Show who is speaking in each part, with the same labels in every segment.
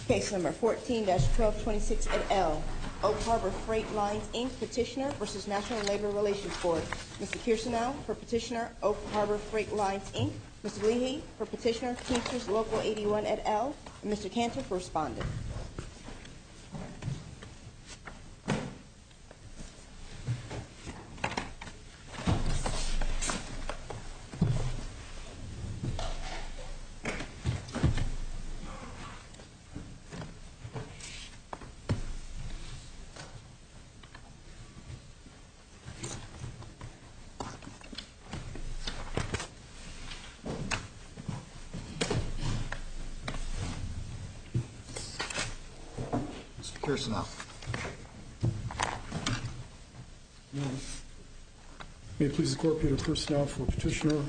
Speaker 1: Case number 14-1226 et al. Oak Harbor Freight Lines, Inc. Petitioner versus National Labor Relations Board. Mr. Kirstenau for Petitioner, Oak Harbor Freight Lines, Inc. Mr. Leahy for Petitioner, Teamsters Local 81 et al. And Mr. Cantor for Respondent.
Speaker 2: Kirstenau.
Speaker 3: May it please the Court, Peter Kirstenau for Petitioner,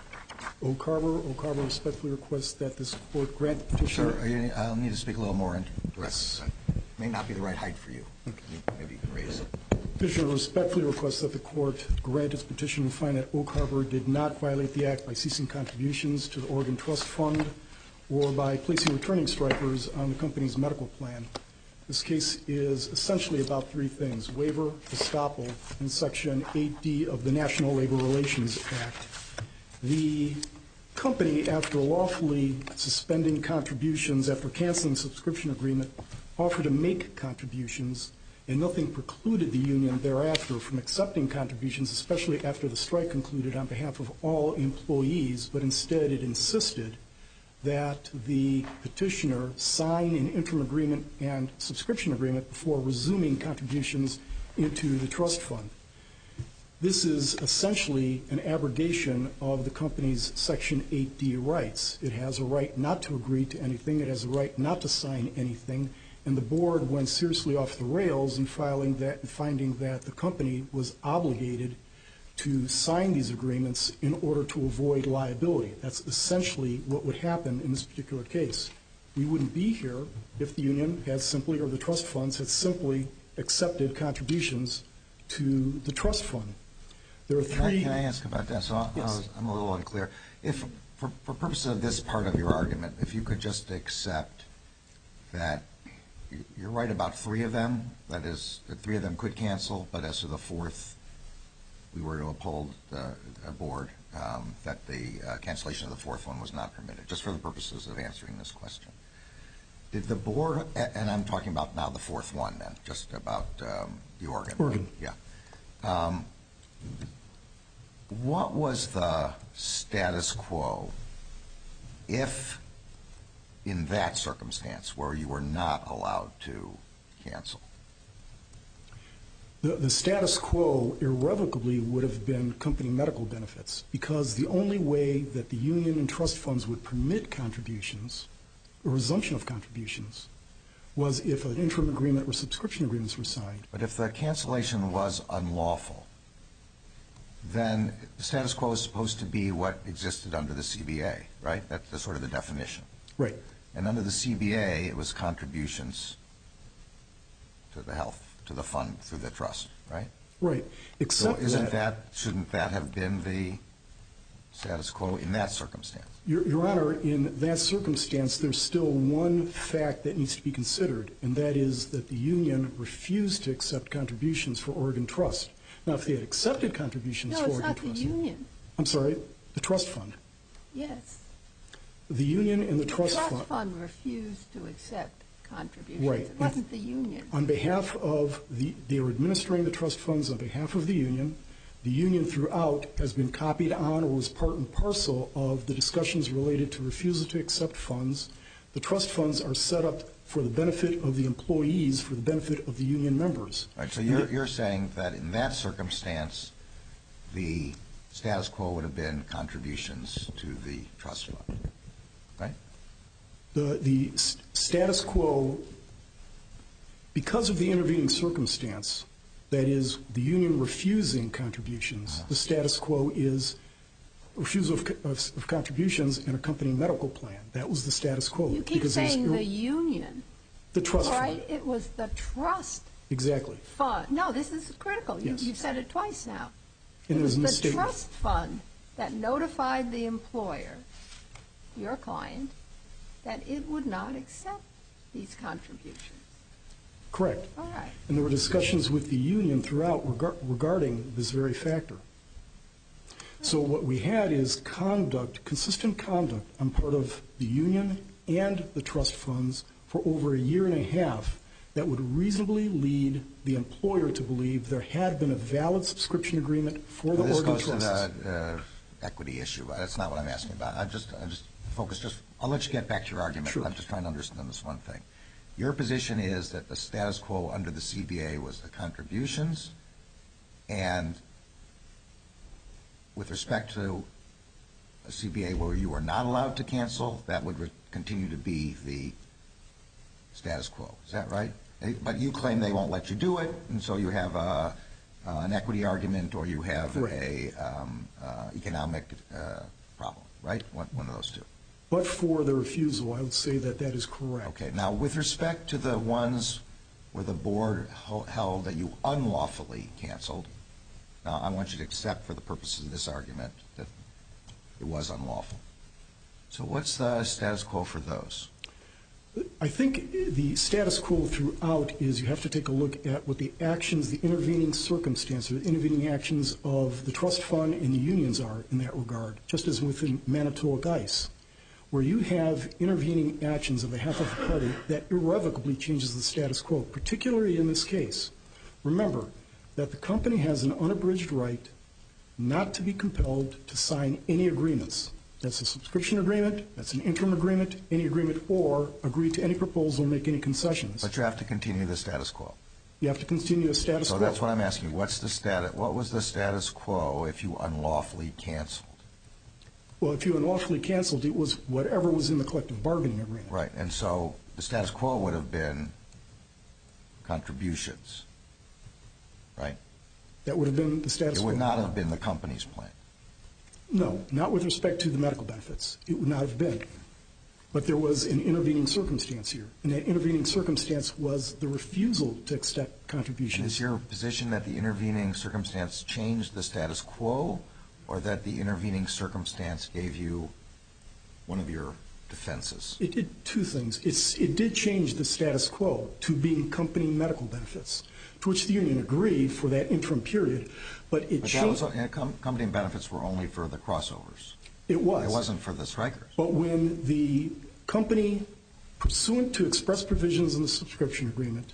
Speaker 3: Oak Harbor. Oak Harbor respectfully requests that this Court grant the petitioner.
Speaker 2: Sir, I'll need to speak a little more into this. It may not be the right height for you.
Speaker 3: Okay.
Speaker 2: Maybe you can raise it.
Speaker 3: Petitioner respectfully requests that the Court grant its petition and find that Oak Harbor did not violate the Act by ceasing contributions to the Oregon Trust Fund or by placing returning strikers on the company's medical plan. This case is essentially about three things: waiver, estoppel, and Section 8D of the National Labor Relations Act. The company, after lawfully suspending contributions after canceling subscription agreement, offered to make contributions, and nothing precluded the union thereafter from accepting contributions, especially after the strike concluded, on behalf of all employees, but instead it insisted that the petitioner sign an interim agreement and subscription agreement before resuming contributions into the trust fund. This is essentially an abrogation of the company's Section 8D rights. It has a right not to agree to anything. It has a right not to sign anything. And the board went seriously off the rails in finding that the company was obligated to sign these agreements in order to avoid liability. That's essentially what would happen in this particular case. We wouldn't be here if the union had simply, or the trust funds had simply accepted contributions to the trust fund. There are three.
Speaker 2: Can I ask about that? So
Speaker 3: Yes.
Speaker 2: I'm a little unclear. If, for purposes of this part of your argument, if you could just accept that you're right about three of them, that is, that three of them could cancel, but as to the fourth, we were to uphold a board that the cancellation of the fourth one was not permitted, just for the purposes of answering this question. Did the board, and I'm talking about now the fourth one then, just about the Oregon.
Speaker 3: Oregon.
Speaker 2: Yeah. What was the status quo if, in that circumstance, where you were not allowed to cancel?
Speaker 3: The status quo irrevocably would have been company medical benefits, because the only way that the union and trust funds would permit contributions, a resumption of contributions, was if an interim agreement or subscription agreements were signed.
Speaker 2: But if the cancellation was unlawful, then the status quo is supposed to be what existed under the CBA, right? That's sort of the definition.
Speaker 3: Right.
Speaker 2: And under the CBA, it was contributions to the health, to the fund through the trust, right?
Speaker 3: Right. Except
Speaker 2: so shouldn't that have been the status quo in that circumstance?
Speaker 3: Your Honor, in that circumstance, there's still one fact that needs to be considered, and that is that the union refused to accept contributions for Oregon Trust. Now, if they had accepted contributions for Oregon Trust...
Speaker 4: No, it's not the union.
Speaker 3: I'm sorry, the trust fund.
Speaker 4: Yes.
Speaker 3: The union and the trust fund...
Speaker 4: The trust fund refused to accept contributions.
Speaker 3: Right.
Speaker 4: It wasn't the union.
Speaker 3: On behalf of they were administering the trust funds on behalf of the union. The union throughout has been copied on or was part and parcel of the discussions related to refusal to accept funds. The trust funds are set up for the benefit of the employees, for the benefit of the union members.
Speaker 2: All right, so you're saying that in that circumstance, the status quo would have been contributions to the trust fund, right?
Speaker 3: The status quo, because of the intervening circumstance, that is, the union refusing contributions, the status quo is refusal of contributions and a company medical plan. That was the status quo.
Speaker 4: You keep saying the union.
Speaker 3: The trust fund.
Speaker 4: Right? It was the trust
Speaker 3: Exactly.
Speaker 4: fund. No, this is critical.
Speaker 3: Yes.
Speaker 4: You've said it twice now.
Speaker 3: And
Speaker 4: it was the
Speaker 3: mistake.
Speaker 4: trust fund that notified the employer, your client, that it would not accept these contributions.
Speaker 3: Correct.
Speaker 4: All right.
Speaker 3: And there were discussions with the union throughout regarding this very factor. So what we had is consistent conduct on part of the union and the trust funds for over a year and a half that would reasonably lead the employer to believe there had been a valid subscription agreement for the Oregon trusts.
Speaker 2: This goes to the equity issue. That's not what I'm asking about. I just focus. I'll let you get back to your argument.
Speaker 3: Sure.
Speaker 2: I'm just trying to understand this one thing. Your position is that the status quo under the CBA was the contributions, and with respect to a CBA where you are not allowed to cancel, that would continue to be the status quo. Is that right? But you claim they won't let you do it, and so you have an equity argument or you have a economic problem, right? One of those two.
Speaker 3: But for the refusal, I would say that that is correct.
Speaker 2: Okay. Now, with respect to the ones where the board held that you unlawfully canceled, now I want you to accept for the purposes of this argument that it was unlawful. So what's the status quo for those?
Speaker 3: I think the status quo throughout is you have to take a look at what the actions, the intervening circumstances, the intervening actions of the trust fund and the unions are in that regard, just as within Manitowoc Ice, where you have intervening actions on behalf of a party that irrevocably changes the status quo, particularly in this case. Remember that the company has an unabridged right not to be compelled to sign any agreements. That's a subscription agreement, that's an interim agreement, any agreement, or agree to any proposal or make any concessions.
Speaker 2: But you have to continue the status quo.
Speaker 3: You have to continue the status quo.
Speaker 2: So that's what I'm asking you. What was the status quo if you unlawfully canceled?
Speaker 3: Well, if you unlawfully canceled, it was whatever was in the collective bargaining agreement.
Speaker 2: Right. And so the status quo would have been contributions, right?
Speaker 3: That would have been the status quo.
Speaker 2: It would not have been the company's plan.
Speaker 3: No, not with respect to the medical benefits. It would not have been. But there was an intervening circumstance here, and that intervening circumstance was the refusal to accept contributions.
Speaker 2: And is your position that the intervening circumstance changed the status quo, or that the intervening circumstance gave you one of your defenses?
Speaker 3: It did two things. It did change the status quo to being company medical benefits, to which the union agreed for that interim period. But it changed.
Speaker 2: Company benefits were only for the crossovers.
Speaker 3: It was.
Speaker 2: It wasn't for the strikers.
Speaker 3: But when the company, pursuant to express provisions in the subscription agreement,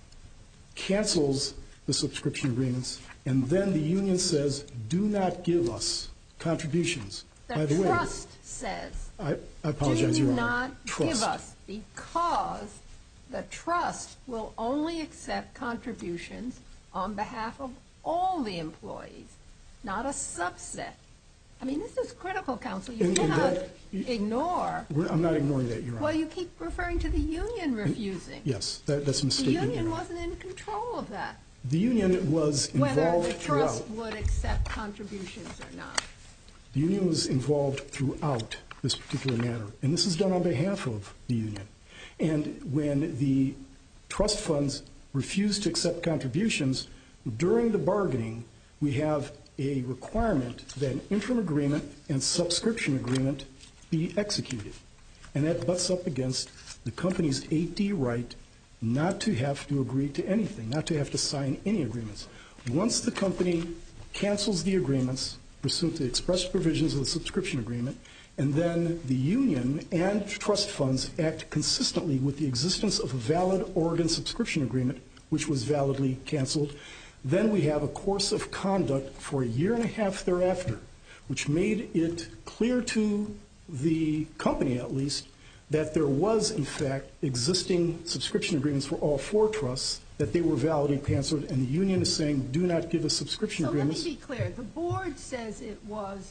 Speaker 3: cancels the subscription agreements, and then the union says, do not give us contributions. By the way,
Speaker 4: trust says,
Speaker 3: I apologize, Your Honor.
Speaker 4: do not give us, because the trust will only accept contributions on behalf of all the employees, not a subset. I mean, this is critical, counsel. You cannot ignore.
Speaker 3: I'm not ignoring that, Your Honor.
Speaker 4: Well, you keep referring to the union refusing.
Speaker 3: Yes, that's a mistake.
Speaker 4: The union wasn't in control of that.
Speaker 3: The union was involved
Speaker 4: Whether the
Speaker 3: throughout.
Speaker 4: trust would accept contributions or not.
Speaker 3: The union was involved throughout this particular matter, and this is done on behalf of the union. And when the trust funds refuse to accept contributions, during the bargaining, we have a requirement that an interim agreement and subscription agreement be executed. And that butts up against the company's 8D right not to have to agree to anything, not to have to sign any agreements. Once the company cancels the agreements pursuant to the express provisions of the subscription agreement, and then the union and trust funds act consistently with the existence of a valid Oregon subscription agreement, which was validly canceled, then we have a course of conduct for a year and a half thereafter, which made it clear to the company, at least, that there was, in fact, existing subscription agreements for all four trusts, that they were validly canceled, and the union is saying, do not give us subscription agreements.
Speaker 4: So let me be clear. The board says it was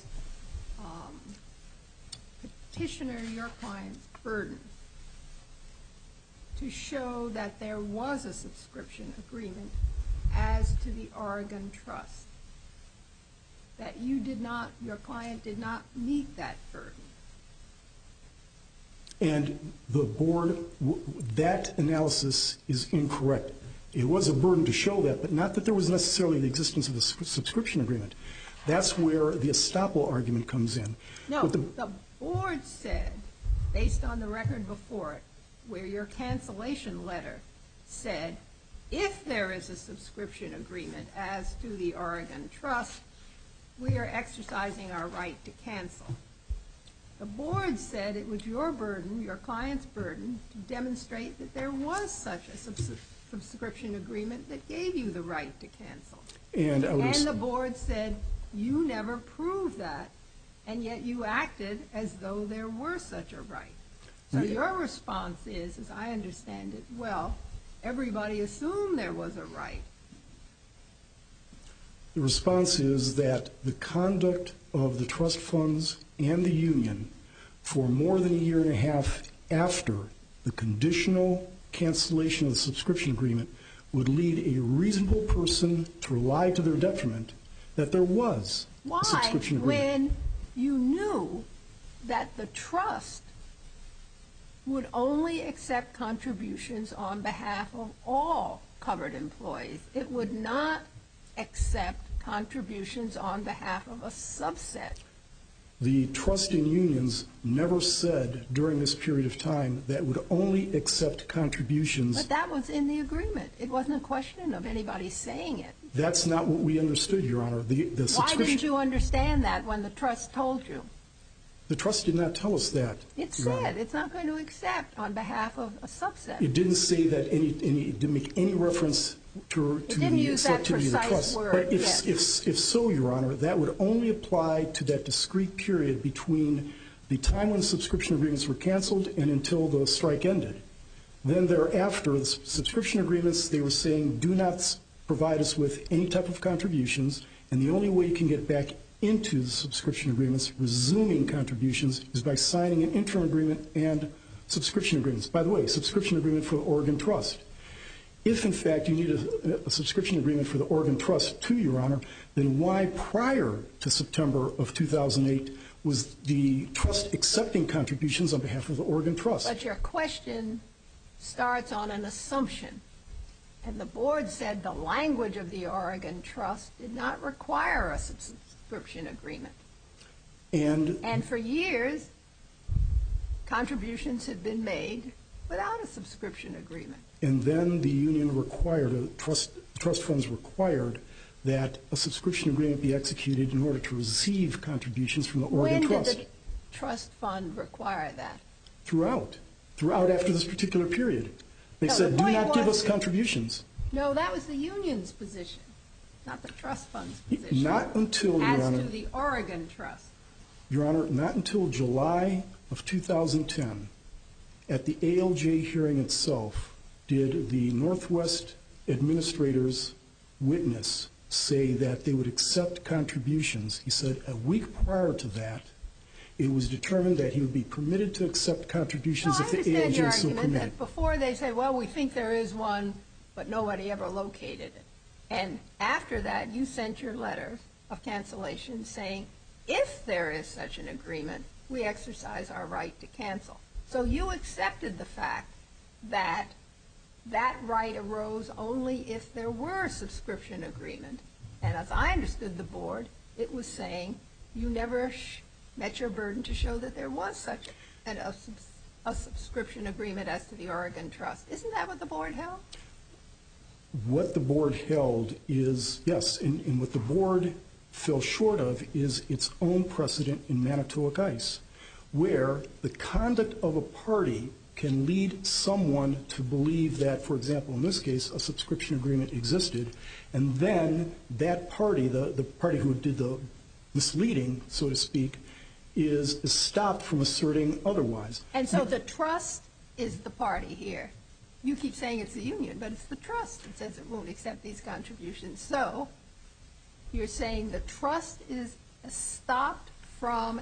Speaker 4: petitioner, your client's burden, to show that there was a subscription agreement as to the Oregon trust, that you did not, your client did not meet that burden.
Speaker 3: And the board, that analysis is incorrect. It was a burden to show that, but not that there was necessarily the existence of a subscription agreement. That's where the estoppel argument comes in.
Speaker 4: No, the board said, based on the record before it, where your cancellation letter said, if there is a subscription agreement as to the Oregon Trust, we are exercising our right to cancel. The board said it was your burden, your client's burden, to demonstrate that there was such a subscription agreement that gave you the right to cancel.
Speaker 3: And
Speaker 4: the board said you never proved that, and yet you acted as though there were such a right. So your response is, as I understand it, well, everybody assumed there was a right.
Speaker 3: The response is that the conduct of the trust funds and the union for more than a year and a half after the conditional cancellation of the subscription agreement would lead a reasonable person to rely to their detriment that there was a subscription agreement.
Speaker 4: Why, when you knew that the trust would only accept contributions on behalf of all covered employees? It would not accept contributions on behalf of a subset.
Speaker 3: The trust and unions never said during this period of time that would only accept contributions.
Speaker 4: But that was in the agreement. It wasn't a question of anybody saying it.
Speaker 3: That's not what we understood, Your Honor.
Speaker 4: Why didn't you understand that when the trust told you?
Speaker 3: The trust did not tell us that.
Speaker 4: It said it's not going to accept on behalf of a subset.
Speaker 3: It didn't say that it didn't make any reference to the acceptability of the trust. But if so, Your Honor, that would only apply to that discrete period between the time when subscription agreements were canceled and until the strike ended. Then thereafter, the subscription agreements, they were saying, do not provide us with any type of contributions, and the only way you can get back into the subscription agreements, resuming contributions, is by signing an interim agreement and subscription agreements. By the way, subscription agreement for the Oregon Trust. If, in fact, you need a subscription agreement for the Oregon Trust, too, Your Honor, then why prior to September of 2008 was the trust accepting contributions on behalf of the Oregon Trust?
Speaker 4: But your question starts on an assumption. And the board said the language of the Oregon Trust did not require a subscription agreement. And for years, contributions had been made without a subscription agreement.
Speaker 3: And then the union required, trust funds required, that a subscription agreement be executed in order to receive contributions from the Oregon Trust.
Speaker 4: When did the trust fund require that?
Speaker 3: Throughout after this particular period. They said, do not give us contributions.
Speaker 4: No, that was the union's position, not the trust fund's position.
Speaker 3: Not until, Your Honor.
Speaker 4: As to the Oregon Trust.
Speaker 3: Your Honor, not until July of 2010, at the ALJ hearing itself, did the Northwest administrator's witness say that they would accept contributions. He said a week prior to that, it was determined that he would be permitted to accept contributions if the ALJ so permitted.
Speaker 4: I understand your argument that before they said, well, we think there is one, but nobody ever located it. And after that, you sent your letter of cancellation saying, if there is such an agreement, we exercise our right to cancel. So you accepted the fact that that right arose only if there were a subscription agreement. And as I understood the board, it was saying you never met your burden to show that there was such a subscription agreement as to the Oregon Trust. Isn't that what the board held?
Speaker 3: What the board held is, yes, and what the board fell short of is its own precedent in Manitowoc Ice, where the conduct of a party can lead someone to believe that, for example, in this case, a subscription agreement existed, and then that party, the party who did the misleading, so to speak, is stopped from asserting otherwise.
Speaker 4: And so the trust is the party here. You keep saying it's the union, but it's the trust that says it won't accept these contributions. So you're saying the trust is stopped from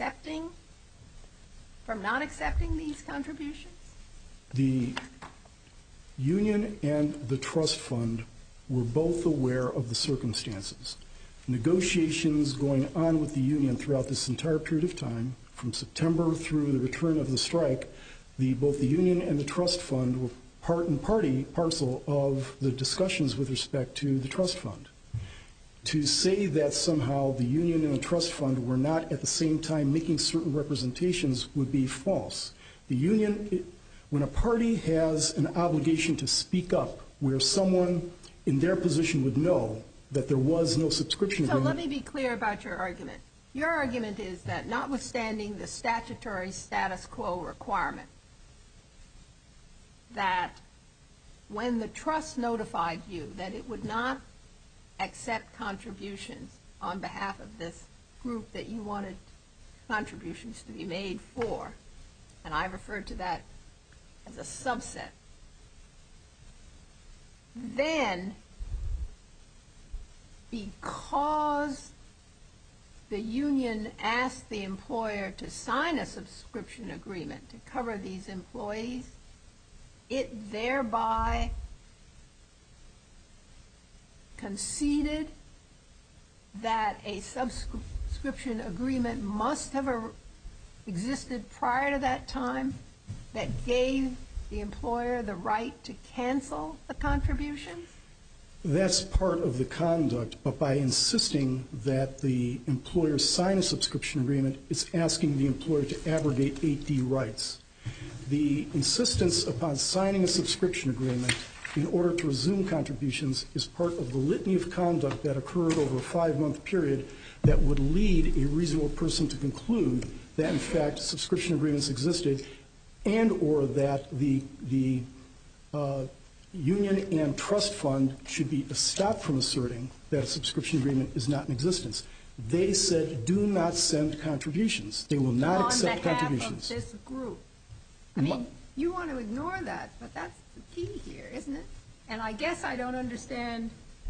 Speaker 4: not accepting these contributions?
Speaker 3: The union and the trust fund were both aware of the circumstances. Negotiations going on with the union throughout this entire period of time, from September through the return of the strike, both the union and the trust fund were part and parcel of the discussions with respect to the trust fund. To say that somehow the union and the trust fund were not at the same time making certain representations would be false. The union when a party has an obligation to speak up where someone in their position would know that there was no subscription
Speaker 4: So
Speaker 3: agreement.
Speaker 4: let me be clear about your argument. Your argument is that notwithstanding the statutory status quo requirement, that when the trust notified you that it would not accept contributions on behalf of this group that you wanted contributions to be made for, and I referred to that as a subset, then because the union asked the employer to sign a subscription agreement to cover these employees, it thereby conceded that a subscription agreement must have existed prior to that time that gave the employer the right to cancel the contributions?
Speaker 3: That's part of the conduct, but by insisting that the employer sign a subscription agreement, it's asking the employer to abrogate 8D rights. The insistence upon signing a subscription agreement in order to resume contributions is part of the litany of conduct that occurred over a 5-month period that would lead a reasonable person to conclude that, in fact, subscription agreements existed and or that the union and trust fund should be stopped from asserting that a subscription agreement is not in existence. They said, do not send contributions. They will not accept contributions.
Speaker 4: On behalf of this group. I mean, you want to ignore that, but that's the key here, isn't it? And I guess I don't understand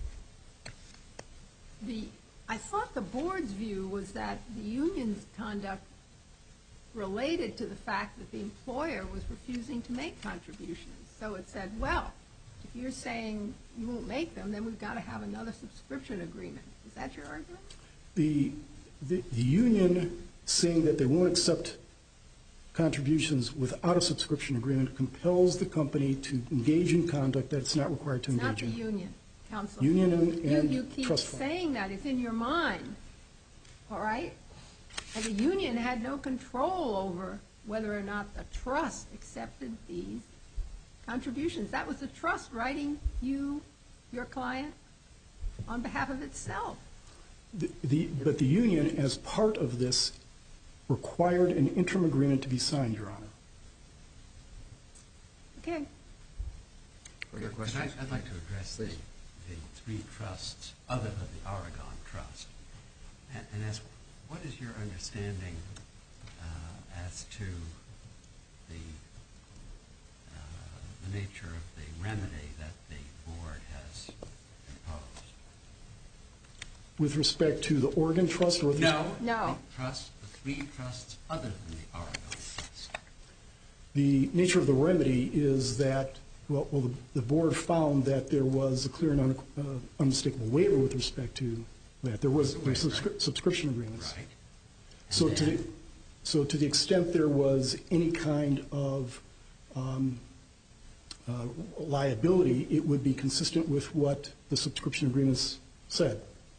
Speaker 4: I thought the board's view was that the union's conduct related to the fact that the employer was refusing to make contributions. So it said, well, if you're saying you won't make them, then we've got to have another subscription agreement. Is that your argument?
Speaker 3: The union saying that they won't accept contributions without a subscription agreement compels the company to engage in conduct that it's not required to engage in.
Speaker 4: It's not the union, counsel.
Speaker 3: Union and
Speaker 4: you keep
Speaker 3: trust fund.
Speaker 4: saying that. It's in your mind. All right? And the union had no control over whether or not the trust accepted these contributions. That was the trust writing you, your client, on behalf of itself.
Speaker 3: But the union, as part of this, required an interim agreement to be signed, Your Honor.
Speaker 4: Okay.
Speaker 2: Further questions?
Speaker 5: I'd like to address the three trusts other than the Oregon Trust and ask, what is your understanding as to the nature of the remedy that the board has imposed?
Speaker 3: With respect to the Oregon Trust? Or
Speaker 4: No.
Speaker 5: The three trusts other than the Oregon Trust.
Speaker 3: The nature of the remedy is that, well, the board found that there was a clear and unmistakable waiver with respect to that. There was subscription agreements.
Speaker 5: Right.
Speaker 3: So to the extent there was any kind of liability, it would be consistent with what the subscription agreements said.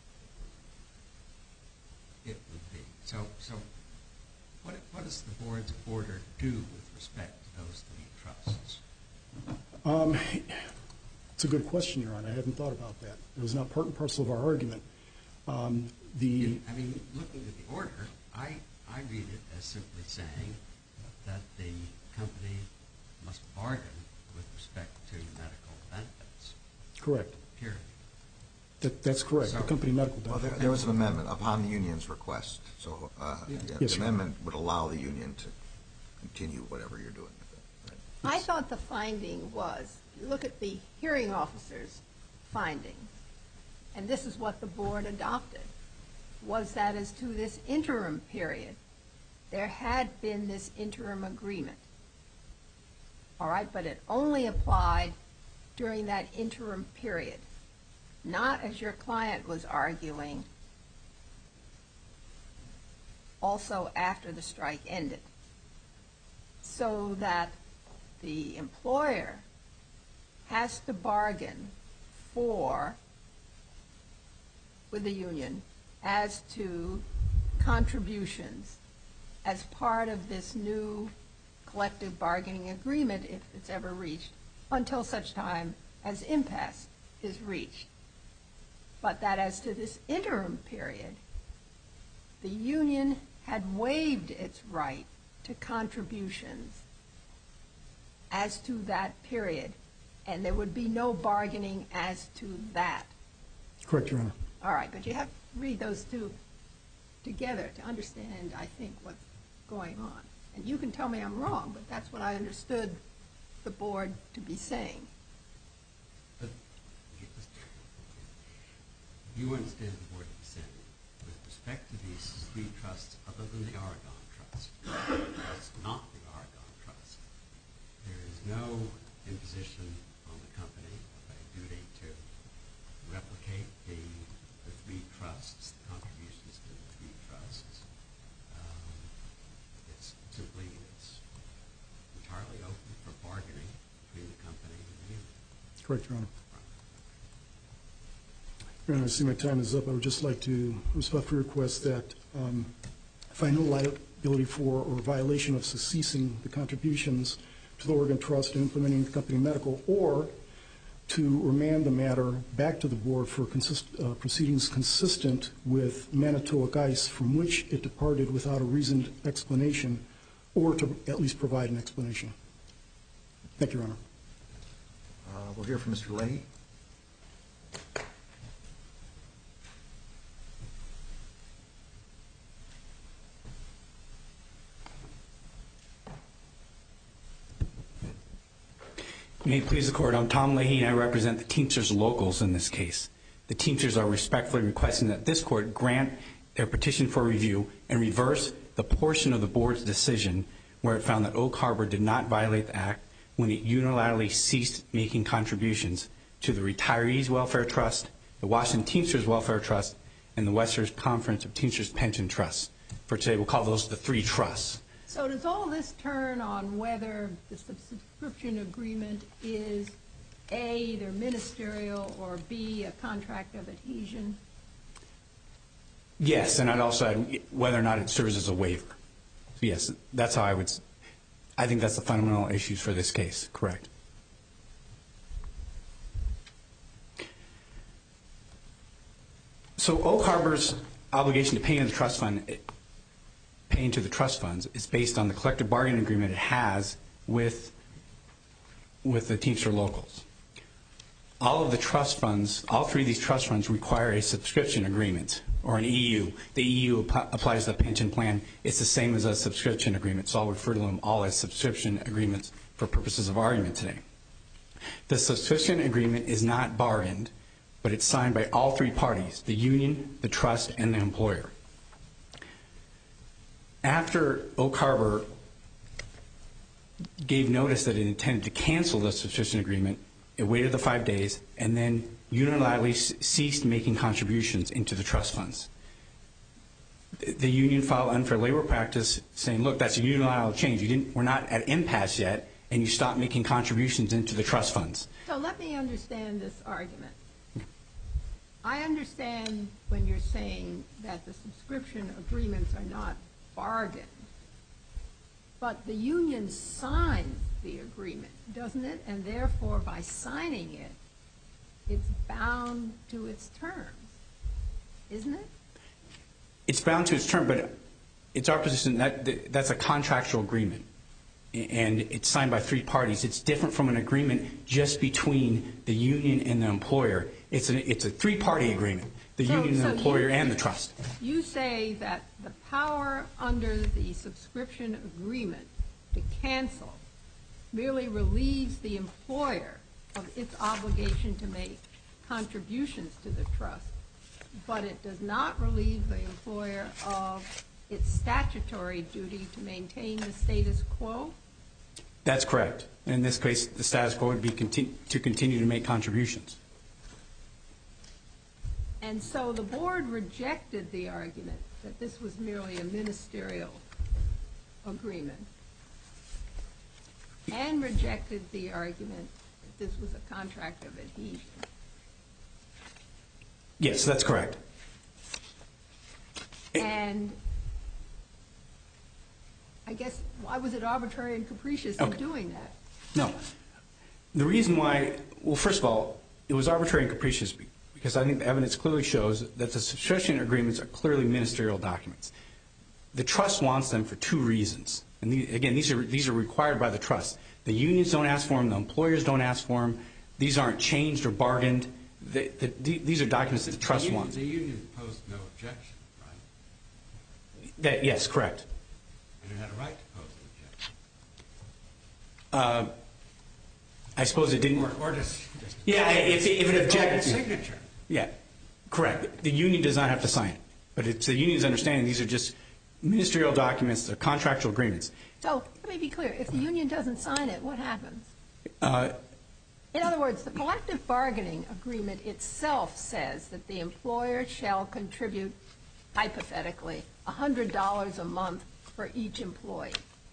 Speaker 5: It would be. So what does the board's order do with respect to those three trusts?
Speaker 3: It's a good question, Your Honor. I hadn't thought about that. It was not part and parcel of our argument.
Speaker 5: I mean, looking at the order, I read it as simply saying that the company must bargain with respect to medical benefits.
Speaker 3: Correct.
Speaker 5: Period.
Speaker 3: That's correct. The company medical
Speaker 2: Well,
Speaker 3: benefits.
Speaker 2: there was an amendment upon the union's request. So
Speaker 3: Yes,
Speaker 2: the amendment would allow the union to continue whatever you're doing with it. Right?
Speaker 4: I thought the finding was, look at the hearing officer's findings, and this is what the board adopted, was that as to this interim period, there had been this interim agreement. All right, but it only applied during that interim period, not, as your client was arguing, also after the strike ended, so that the employer has to bargain with the union as to contributions as part of this new collective bargaining agreement, if it's ever reached, until such time as impasse is reached. But that as to this interim period, the union had waived its right to contributions as to that period, and there would be no bargaining as to that.
Speaker 3: Correct, Your Honor.
Speaker 4: All right, but you have to read those two together to understand, I think, what's going on. And you can tell me I'm wrong, but that's what I understood the board to be saying.
Speaker 5: But you understand the board to be saying, with respect to these three trusts other than the Oregon Trust, that's not the Oregon Trust, there is no imposition on the company of a duty to replicate the three trusts, the contributions to the three trusts. It's entirely open for bargaining between the company and the union.
Speaker 3: Correct, Your Honor. Your Honor, I see my time is up. I would just like to respectfully request that find no liability for or violation of ceasing the contributions to the Oregon Trust and implementing the company medical, or to remand the matter back to the board for proceedings consistent with Manitowoc Ice, from which it departed without a reasoned explanation, or to at least provide an explanation. Thank you, Your Honor.
Speaker 2: We'll hear from Mr. Leahy.
Speaker 6: May it please the Court, I'm Tom Leahy, and I represent the Teamsters locals in this case. The Teamsters are respectfully requesting that this Court grant their petition for review and reverse the portion of the board's decision where it found that Oak Harbor did not violate the Act when it unilaterally ceased making contributions to the Retirees Welfare Trust, the Washington Teamsters Welfare Trust, and the Western Conference of Teamsters Pension Trusts. For today, we'll call those the three trusts.
Speaker 4: So does all this turn on whether the subscription agreement is A, either ministerial, or B, a contract of adhesion?
Speaker 6: Yes, and I'd also add whether or not it serves as a waiver. Yes, that's how I think that's the fundamental issues for this case, correct. So Oak Harbor's obligation to pay into the trust fund, paying to the trust funds, is based on the collective bargaining agreement it has with the Teamster locals. All of the trust funds, all three of these trust funds require a subscription agreement or an EU. The EU applies the pension plan. It's the same as a subscription agreement, so I'll refer to them all as subscription agreements for purposes of argument today. The subscription agreement is not bargained, but it's signed by all three parties, the union, the trust, and the employer. After Oak Harbor gave notice that it intended to cancel the subscription agreement, it waited the 5 days and then unilaterally ceased making contributions into the trust funds. The union filed unfair labor practice saying, look, that's a unilateral change. We're not at impasse yet, and you stopped making contributions into the trust funds.
Speaker 4: So let me understand this argument. I understand when you're saying that the subscription agreements are not bargained, but the union signs the agreement, doesn't it? And therefore, by signing it, it's bound to its terms, isn't it?
Speaker 6: It's bound to its term, but it's our position that that's a contractual agreement, and it's signed by three parties. It's different from an agreement just between the union and the employer. It's a three-party agreement, the union, the employer, and the trust.
Speaker 4: You say that the power under the subscription agreement to cancel merely relieves the employer of its obligation to make contributions to the trust, but it does not relieve the employer of its statutory duty to maintain the status quo?
Speaker 6: That's correct. In this case, the status quo would be to continue to make contributions.
Speaker 4: And so the board rejected the argument that this was merely a ministerial agreement and rejected the argument that this was a contract of adhesion.
Speaker 6: Yes, that's correct.
Speaker 4: And I guess, why was it arbitrary and capricious in doing that?
Speaker 6: No. The reason why, well, first of all, it was arbitrary and capricious because I think the evidence clearly shows that the subscription agreements are clearly ministerial documents. The trust wants them for two reasons. And again, these are required by the trust. The unions don't ask for them. The employers don't ask for them. These aren't changed or bargained. These are documents that the trust wants.
Speaker 5: The union posed no objection, right?
Speaker 6: Yes, correct.
Speaker 5: And it had a right to pose an objection.
Speaker 6: I suppose it didn't.
Speaker 5: Or just
Speaker 6: yeah, if it objected.
Speaker 5: Signature.
Speaker 6: Yeah, correct. The union does not have to sign it. But it's the union's understanding these are just ministerial documents. They're contractual agreements.
Speaker 4: So let me be clear. If the union doesn't sign it, what happens? In other words, the collective bargaining agreement itself says that the employer shall contribute, hypothetically, $100 a month for each employee.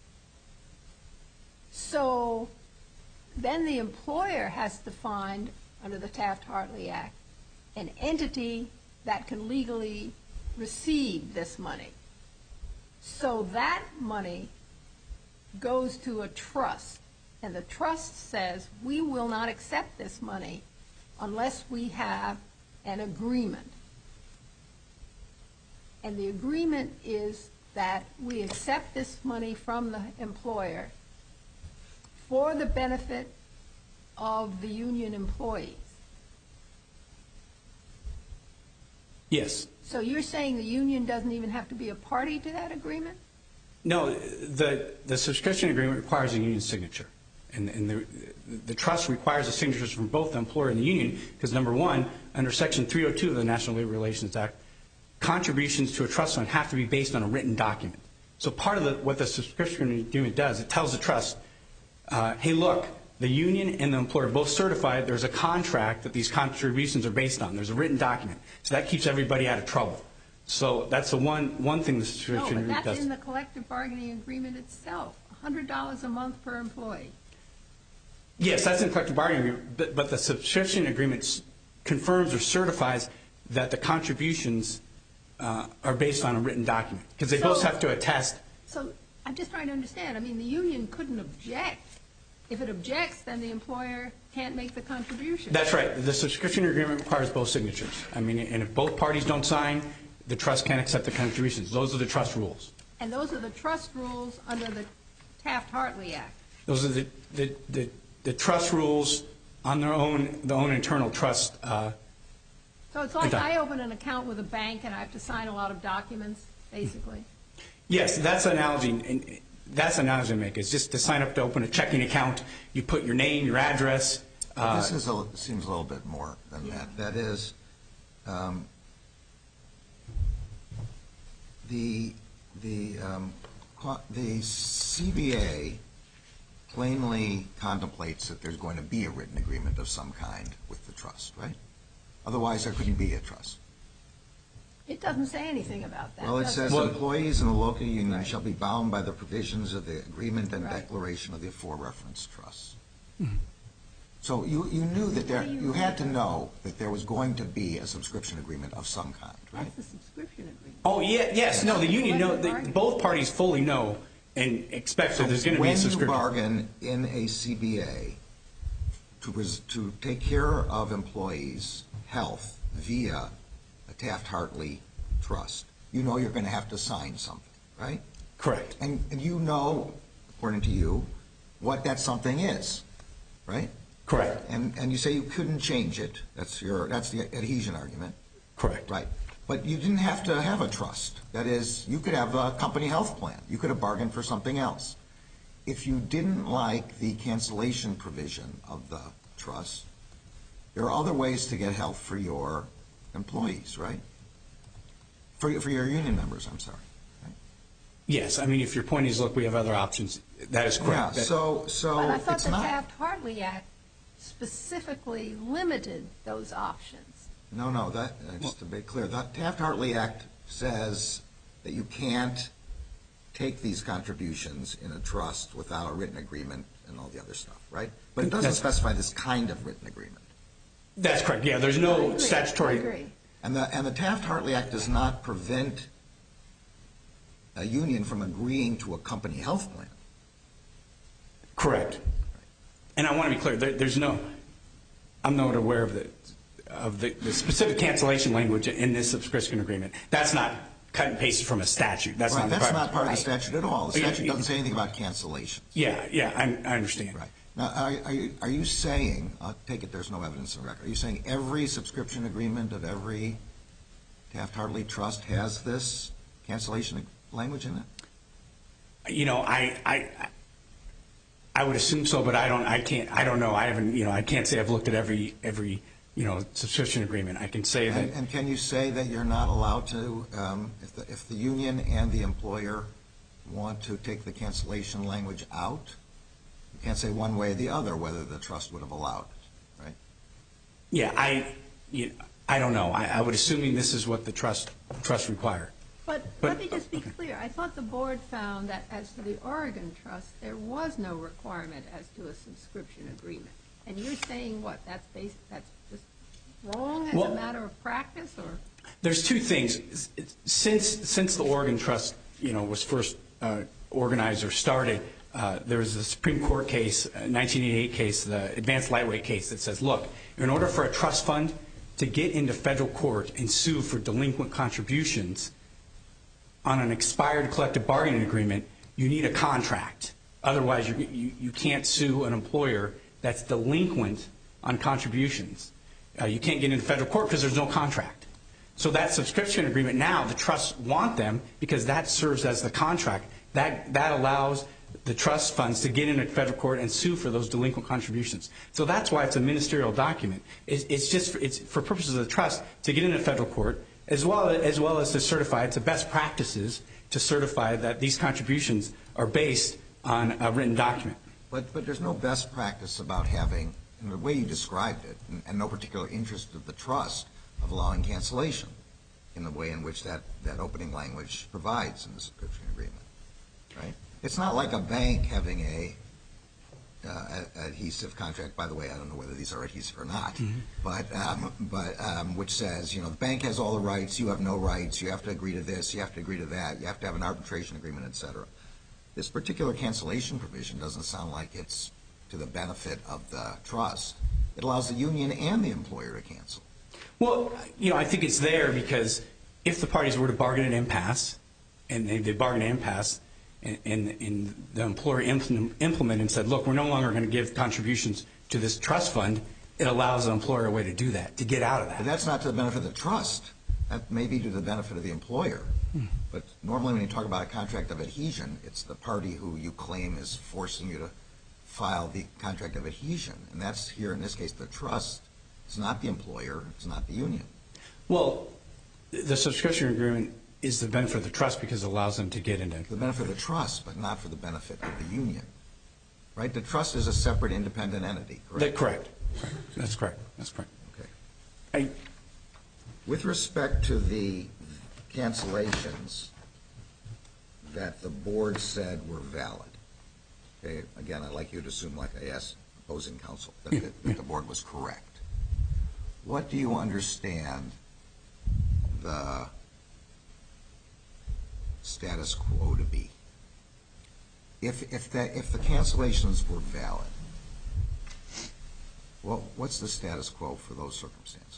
Speaker 4: So then the employer has to find, under the Taft-Hartley Act, an entity that can legally receive this money. So that money goes to a trust, and the trust says we will not accept this money unless we have an agreement. And the agreement is that we accept this money from the employer for the benefit of the union employees.
Speaker 6: Yes.
Speaker 4: So you're saying the union doesn't even have to be a party to that agreement?
Speaker 6: No, the subscription agreement requires a union signature. And the trust requires the signatures from both the employer and the union because, number one, under Section 302 of the National Labor Relations Act, contributions to a trust fund have to be based on a written document. So part of what the subscription agreement does, it tells the trust, hey, look, the union and the employer both certified there's a contract that these contributions are based on. There's a written document. So that keeps everybody out of trouble. So that's the one thing the subscription agreement does.
Speaker 4: No, but that's in the collective bargaining agreement itself, $100 a month per employee.
Speaker 6: Yes, that's in the collective bargaining agreement, but the subscription agreement confirms or certifies that the contributions are based on a written document because they both have to attest.
Speaker 4: So I'm just trying to understand. I mean, the union couldn't object. If it objects, then the employer can't make the contribution.
Speaker 6: That's right. The subscription agreement requires both signatures. I mean, and if both parties don't sign, the trust can't accept the contributions. Those are the trust rules.
Speaker 4: And those are the trust rules under the Taft-Hartley Act.
Speaker 6: Those are the trust rules on their own internal trust.
Speaker 4: So it's like I open an account with a bank and I have to sign a lot of documents, basically.
Speaker 6: Yes, that's an analogy. That's an analogy to make. It's just to sign up to open a checking account. You put your name, your address.
Speaker 2: This seems a little bit more than that. That is, the CBA plainly contemplates that there's going to be a written agreement of some kind with the trust, right? Otherwise, there couldn't be a trust.
Speaker 4: It doesn't say anything about that.
Speaker 2: Well, it says employees in the local union shall be bound by the provisions of the agreement and declaration of the aforereferenced trust. Mm-hmm. So you knew that you had to know that there was going to be a subscription agreement of some kind, right?
Speaker 4: That's the subscription agreement.
Speaker 6: Oh, yes. No, the union knows. Both parties fully know and expect that there's going to be a subscription.
Speaker 2: When you bargain in a CBA to take care of employees' health via a Taft-Hartley trust, you know you're going to have to sign something, right?
Speaker 6: Correct.
Speaker 2: And you know, according to you, what that something is, right?
Speaker 6: Correct.
Speaker 2: And you say you couldn't change it. That's the adhesion argument.
Speaker 6: Correct.
Speaker 2: Right. But you didn't have to have a trust. That is, you could have a company health plan. You could have bargained for something else. If you didn't like the cancellation provision of the trust, there are other ways to get health for your employees, right? For your union members, I'm sorry. Right?
Speaker 6: Yes. I mean, if your point is, look, we have other options, that is correct.
Speaker 2: Yeah, so
Speaker 4: but I thought
Speaker 2: it's
Speaker 4: the
Speaker 2: not.
Speaker 4: Taft-Hartley Act specifically limited those options.
Speaker 2: No, just to be clear, the Taft-Hartley Act says that you can't take these contributions in a trust without a written agreement and all the other stuff, right? But it doesn't specify this kind of written agreement.
Speaker 6: That's correct. Yeah, there's no statutory.
Speaker 4: I agree.
Speaker 2: And the Taft-Hartley Act does not prevent a union from agreeing to a company health plan.
Speaker 6: Correct. And I want to be clear, I'm not aware of the specific cancellation language in this subscription agreement. That's not cut and pasted from a statute. That's
Speaker 2: right,
Speaker 6: not
Speaker 2: that's not part of the statute at all. The statute doesn't say anything about cancellation.
Speaker 6: Yeah, I understand.
Speaker 2: Right. Now, are you saying, I'll take it there's no evidence in the record, are you saying every subscription agreement of every Taft-Hartley trust has this cancellation language in it?
Speaker 6: You know, I would assume so, but I don't know. I can't say I've looked at every subscription agreement. I can say that.
Speaker 2: And can you say that you're not allowed to, if the union and the employer want to take the cancellation language out, you can't say one way or the other whether the trust would have allowed it, right?
Speaker 6: Yeah, I don't know. I would assume this is what the trust require.
Speaker 4: But let me just be clear. I thought the board found that as to the Oregon Trust, there was no requirement as to a subscription agreement. And you're saying what? That's just wrong as a matter of practice, or?
Speaker 6: There's two things. Since the Oregon Trust, was first organized or started, there was a Supreme Court case, 1988 case, the Advanced Lightweight case, that says, look, in order for a trust fund to get into federal court and sue for delinquent contributions on an expired collective bargaining agreement, you need a contract. Otherwise, you can't sue an employer that's delinquent on contributions. You can't get into federal court because there's no contract. So that subscription agreement now, the trusts want them because that serves as the contract. That allows the trust funds to get into federal court and sue for those delinquent contributions. So that's why it's a ministerial document. It's for purposes of the trust to get into federal court, as well as to certify, it's the best practices to certify that these contributions are based on a written document.
Speaker 2: But there's no best practice about having, in the way you described it, and no particular interest of the trust of allowing cancellation in the way in which that opening language provides in the subscription agreement, right? It's not like a bank having a adhesive contract. By the way, I don't know whether these are adhesive or not, but which says, the bank has all the rights, you have no rights, you have to agree to this, you have to agree to that, you have to have an arbitration agreement, et cetera. This particular cancellation provision doesn't sound like it's to the benefit of the trust. It allows the union and the employer to cancel.
Speaker 6: Well, I think it's there because if the parties were to bargain an impasse, and they bargain an impasse, and the employer implemented and said, look, we're no longer going to give contributions to this trust fund, it allows the employer a way to do that, to get out of that.
Speaker 2: But that's not to the benefit of the trust. That may be to the benefit of the employer. But normally when you talk about a contract of adhesion, it's the party who you claim is forcing you to file the contract of adhesion. And that's here, in this case, the trust. It's not the employer. It's not the union.
Speaker 6: Well, the subscription agreement is the benefit of the trust because it allows them to get into
Speaker 2: the benefit of the trust, but not for the benefit of the union. Right? The trust is a separate independent entity, correct?
Speaker 6: Correct. That's correct.
Speaker 2: Okay. With respect to the cancellations that the board said were valid, okay, again, I'd like you to assume, like I asked opposing counsel, that the board was correct. What do you understand the status quo to be? If the cancellations were valid, well, what's the status quo for those circumstances?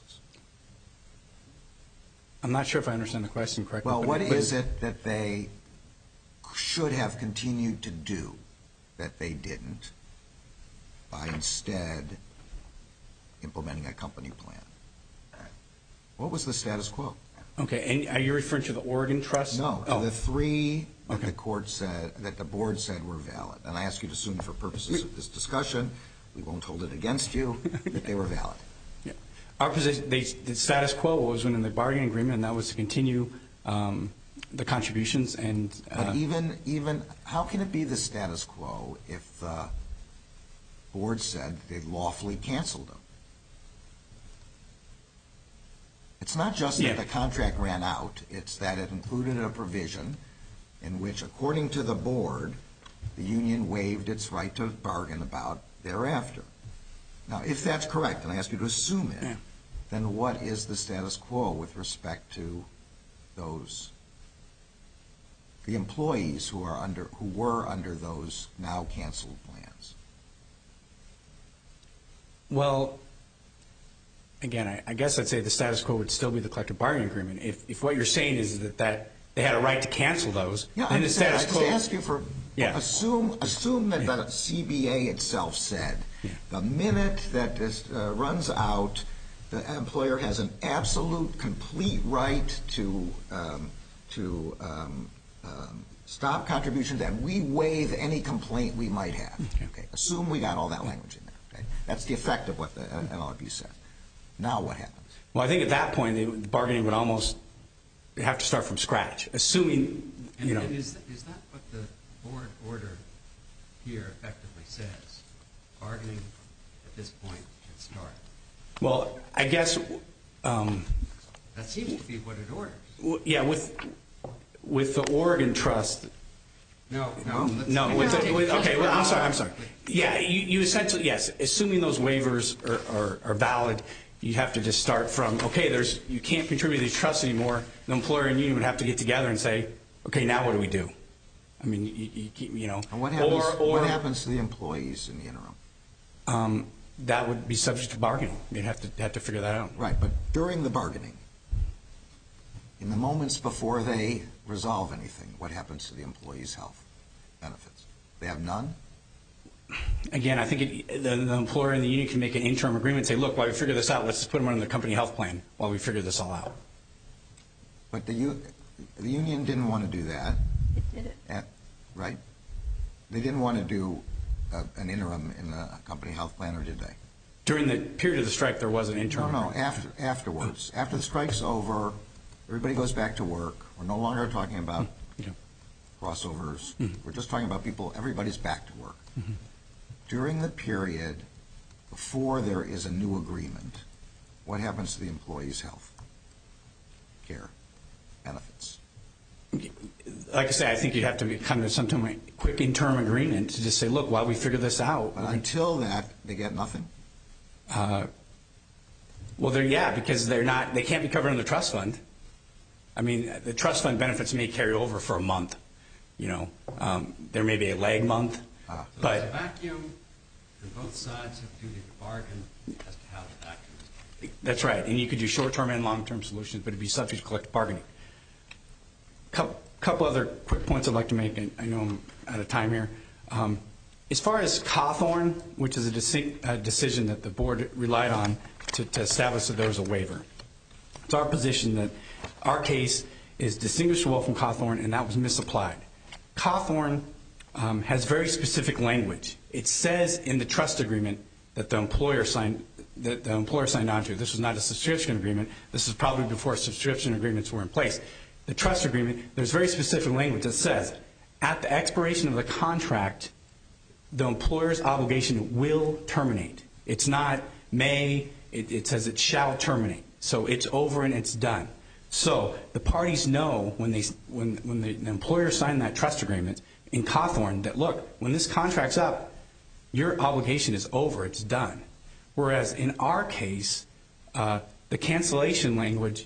Speaker 6: I'm not sure if I understand the question correctly.
Speaker 2: Well, what is it that they should have continued to do that they didn't by instead implementing a company plan? What was the status quo?
Speaker 6: Okay, and are you referring to the Oregon Trust?
Speaker 2: No, the three that the court said, that the board said were valid. And I ask you to assume for purposes of this discussion, we won't hold it against you, that they were valid.
Speaker 6: Yeah. Our position, the status quo was when in the bargaining agreement, and that was to continue the contributions. And
Speaker 2: but even how can it be the status quo if the board said they lawfully canceled them? It's not just that the contract ran out. It's that it included a provision in which, according to the board, the union waived its right to bargain about thereafter. Now, if that's correct, and I ask you to assume it, then what is the status quo with respect to those the employees who were under those now canceled plans?
Speaker 6: Well, again, I guess I'd say the status quo would still be the collective bargaining agreement. If what you're saying is that they had a right to cancel those, then the status quo.
Speaker 2: I just ask you for, assume that the CBA itself said, the minute that this runs out, the employer has an absolute, complete right to stop contributions, and we waive any complaint we might have. Okay. Assume we got all that language in there. Okay. That's the effect of what the NLRB said. Now what happens?
Speaker 6: Well, I think at that point, the bargaining would almost have to start from scratch, assuming, you know.
Speaker 5: And is that what the board order here effectively says? Bargaining at this point should start.
Speaker 6: Well, I guess.
Speaker 5: That seems to be what it orders.
Speaker 6: Yeah, with the Oregon Trust.
Speaker 5: No.
Speaker 6: Okay, well, I'm sorry. Yeah, you essentially, yes, assuming those waivers are valid, you have to just start from, okay, you can't contribute to these trusts anymore. The employer and union would have to get together and say, okay, now what do we do? I mean, you know.
Speaker 2: And what happens to the employees in the interim?
Speaker 6: That would be subject to bargaining. They'd have to figure that out.
Speaker 2: Right, but during the bargaining, in the moments before they resolve anything, what happens to the employees' health benefits? They have none?
Speaker 6: Again, I think the employer and the union can make an interim agreement and say, look, while we figure this out, let's just put them on the company health plan while we figure this all out.
Speaker 2: But the union didn't want to do that.
Speaker 4: It did it.
Speaker 2: Right? They didn't want to do an interim in the company health plan, or did they?
Speaker 6: During the period of the strike, there was an interim.
Speaker 2: No, afterwards. After the strike's over, everybody goes back to work. We're no longer talking about crossovers. We're just talking about people, everybody's back to work. During the period before there is a new agreement, what happens to the employees' health care benefits?
Speaker 6: Like I say, I think you'd have to come to some kind of quick interim agreement to just say, look, while we figure this out.
Speaker 2: But until that, they get nothing?
Speaker 6: Well, because they can't be covered under the trust fund. I mean, the trust fund benefits may carry over for a month. You know, there may be a lag month.
Speaker 5: So
Speaker 6: but
Speaker 5: there's a vacuum, and both sides have duty to bargain as to how the vacuum is taken.
Speaker 6: That's right. And you could do short-term and long-term solutions, but it'd be subject to collective bargaining. Couple other quick points I'd like to make, and I know I'm out of time here. As far as Cawthorn, which is a decision that the board relied on to establish that there was a waiver, it's our position that our case is distinguishable from Cawthorn, and that was misapplied. Cawthorn has very specific language. It says in the trust agreement that the employer signed onto. This was not a subscription agreement. This is probably before subscription agreements were in place. The trust agreement, there's very specific language that says, at the expiration of the contract, the employer's obligation will terminate. It's not may, it says it shall terminate. So it's over and it's done. So the parties know when the employer signed that trust agreement in Cawthorn that, look, when this contract's up, your obligation is over, it's done. Whereas in our case, the cancellation language,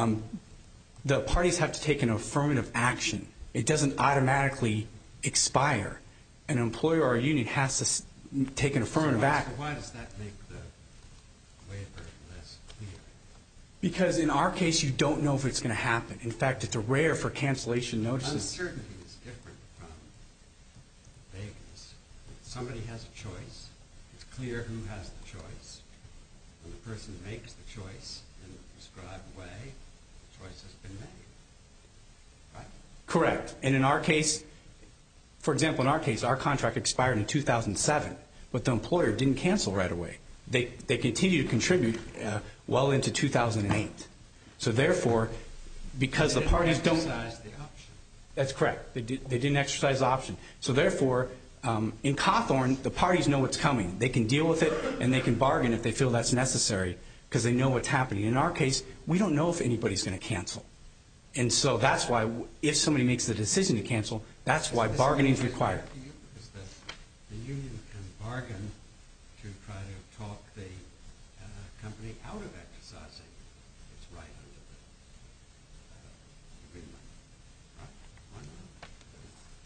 Speaker 6: the parties have to take an affirmative action. It doesn't automatically expire. An employer or a union has to take an affirmative action.
Speaker 5: So why does that make the waiver less clear?
Speaker 6: Because in our case, you don't know if it's going to happen. In fact, it's rare for cancellation notices.
Speaker 5: Uncertainty is different from vagueness. Somebody has a choice. It's clear who has the choice. When the person makes the choice in the prescribed way, the choice has been made. Right?
Speaker 6: Correct. And in our case, for example, in our case, our contract expired in 2007, but the employer didn't cancel right away. They continue to contribute well into 2008. So therefore, because the parties don't
Speaker 5: exercise the option.
Speaker 6: That's correct. They didn't exercise the option. So therefore, in Cawthorn, the parties know what's coming. They can deal with it and they can bargain if they feel that's necessary because they know what's happening. In our case, we don't know if anybody's going to cancel. And so that's why if somebody makes the decision to cancel, that's why bargaining is required.
Speaker 5: Because the union can bargain to try to talk the company out of exercising its right under the agreement. Right? Why not?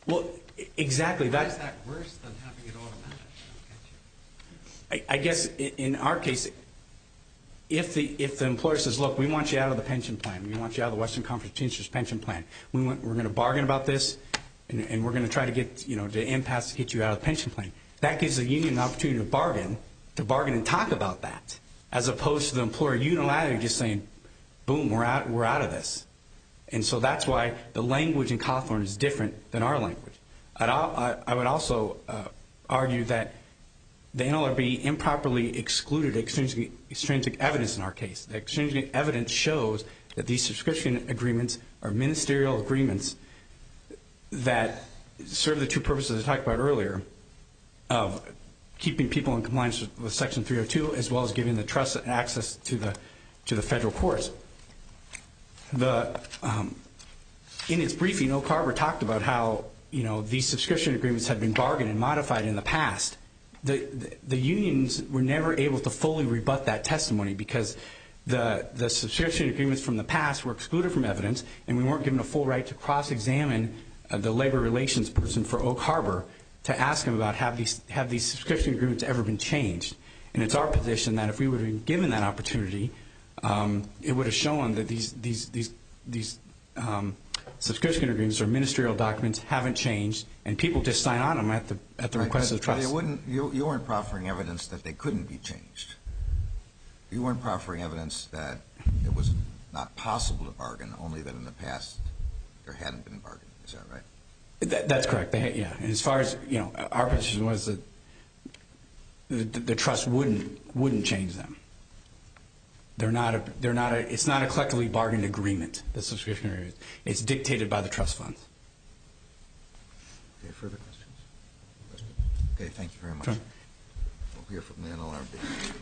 Speaker 6: Well, exactly.
Speaker 5: Why is that worse than having it automatic?
Speaker 6: I guess in our case, if the employer says, look, we want you out of the pension plan, we want you out of the Western Conference Teamsters pension plan, we're going to bargain about this, and we're going to try to get, the impasse to get you out of the pension plan. That gives the union an opportunity to bargain and talk about that, as opposed to the employer unilaterally just saying, boom, we're out of this. And so that's why the language in Cawthorn is different than our language. I would also argue that the NLRB improperly excluded extrinsic evidence in our case. The extrinsic evidence shows that these subscription agreements are ministerial agreements that serve the two purposes I talked about earlier of keeping people in compliance with Section 302, as well as giving the trust access to the federal courts. In its briefing, Oak Harbor talked about how these subscription agreements had been bargained and modified in the past. The unions were never able to fully rebut that testimony because the subscription agreements from the past were excluded from evidence, and we weren't given a full right to cross-examine the labor relations person for Oak Harbor to ask him about have these subscription agreements ever been changed. And it's our position that if we would have been given that opportunity, it would have shown that these subscription agreements or ministerial documents haven't changed, and people just sign on them at the request of the trust.
Speaker 2: You weren't proffering evidence that they couldn't be changed. You weren't proffering evidence that it was not possible to bargain, only that in the past there hadn't been bargained. Is that right?
Speaker 6: That's correct. Yeah. And as far as our position was that the trust wouldn't change them. It's not a collectively bargained agreement, the subscription agreement. It's dictated by the trust funds.
Speaker 2: Okay, further questions? Okay, thank you very much.
Speaker 6: Sure.
Speaker 2: We'll hear from the NLRB.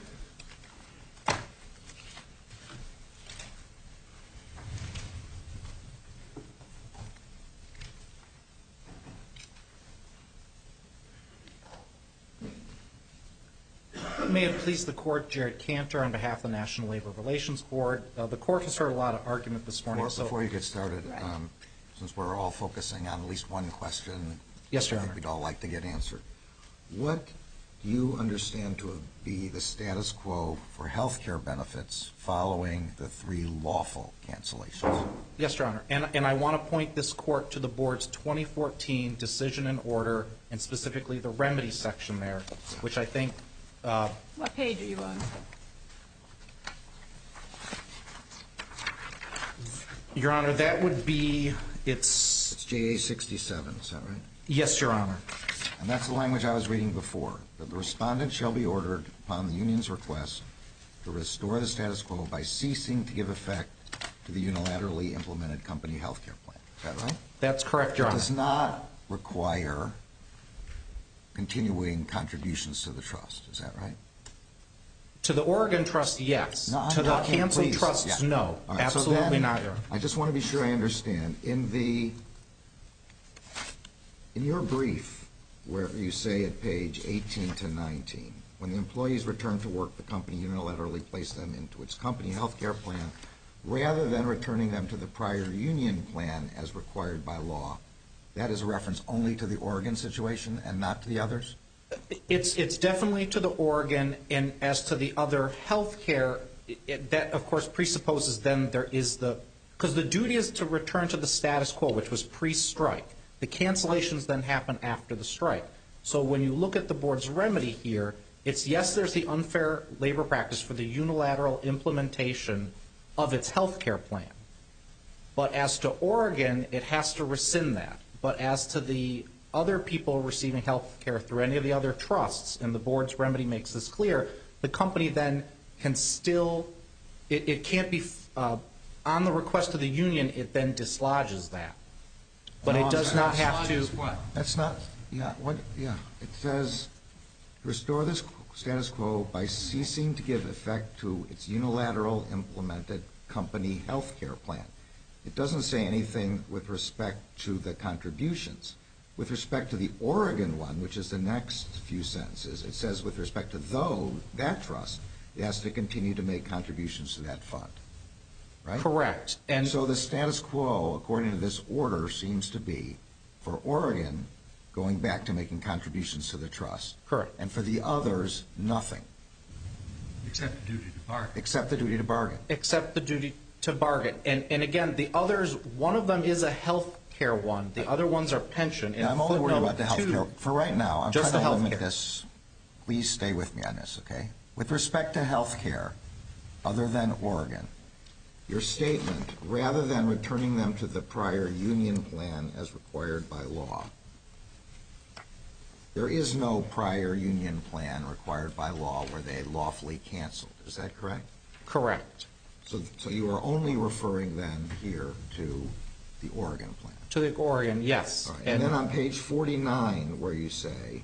Speaker 7: May it please the Court, Jared Cantor on behalf of the National Labor Relations Board. The Court has heard a lot of argument this morning.
Speaker 2: Before you get started, since we're all focusing on at least one question,
Speaker 7: yes, Your Honor,
Speaker 2: we'd all like to get answered. What do you understand to be the status quo for health care benefits following the 3 lawful cancellations?
Speaker 7: Yes, Your Honor. And I want to point this Court to the Board's 2014 decision and order, and specifically the remedy section there, which I think
Speaker 4: what page are you on?
Speaker 7: Your Honor, that would be, it's
Speaker 2: JA 67, is that right?
Speaker 7: Yes, Your Honor.
Speaker 2: And that's the language I was reading before, that the respondent shall be ordered upon the union's request to restore the status quo by ceasing to give effect to the unilaterally implemented company health care plan. Is that right?
Speaker 7: That's correct, Your Honor.
Speaker 2: It does not require continuing contributions to the trust. Is that right?
Speaker 7: To the Oregon Trust, yes.
Speaker 2: No,
Speaker 7: to the canceled trusts, yeah. No. Right, absolutely not, Your Honor.
Speaker 2: I just want to be sure I understand. In your brief, where you say at page 18 to 19, when the employees return to work, the company unilaterally placed them into its company health care plan rather than returning them to the prior union plan as required by law. That is a reference only to the Oregon situation and not to the others?
Speaker 7: It's definitely to the Oregon, and as to the other health care, that, of course, presupposes then there is because the duty is to return to the status quo, which was pre-strike. The cancellations then happen after the strike. So when you look at the Board's remedy here, it's, yes, there's the unfair labor practice for the unilateral implementation of its health care plan. But as to Oregon, it has to rescind that. But as to the other people receiving health care through any of the other trusts, and the Board's remedy makes this clear, the company then can still, it can't be, on the request of the union, it then dislodges that. But it does not have to.
Speaker 2: That's not, it says, restore the status quo by ceasing to give effect to its unilateral implemented company health care plan. It doesn't say anything with respect to the contributions. With respect to the Oregon one, which is the next few sentences, it says with respect to that trust, it has to continue to make contributions to that fund. Right?
Speaker 7: Correct.
Speaker 2: And so the status quo, according to this order, seems to be For Oregon, going back to making contributions to the trust.
Speaker 7: Correct.
Speaker 2: And for the others, nothing.
Speaker 5: Except the duty to bargain.
Speaker 2: Except the duty to bargain.
Speaker 7: Except the duty to bargain. And again, the others, one of them is a health care one. The other ones are pension.
Speaker 2: Yeah, I'm only worried about the health care. For right now, I'm
Speaker 7: Just
Speaker 2: trying
Speaker 7: the
Speaker 2: to limit
Speaker 7: healthcare.
Speaker 2: this. Please stay with me on this, okay? With respect to health care, other than Oregon, your statement, rather than returning them to the prior union plan as required by law, there is no prior union plan required by law where they lawfully canceled. Is that correct?
Speaker 7: Correct.
Speaker 2: So you are only referring then here to the Oregon plan.
Speaker 7: To the Oregon, yes.
Speaker 2: All right. And then on page 49, where you say,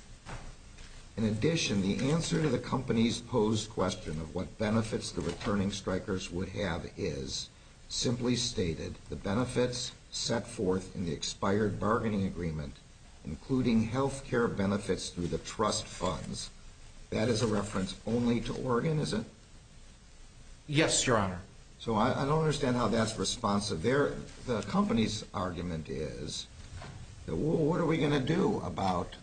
Speaker 2: in addition, the answer to the company's posed question of what benefits the returning strikers would have is, simply stated, the benefits set forth in the expired bargaining agreement, including health care benefits through the trust funds. That is a reference only to Oregon, is it?
Speaker 7: Yes, Your Honor.
Speaker 2: So I don't understand how that's responsive. The company's argument is, that, well, what are we going to do about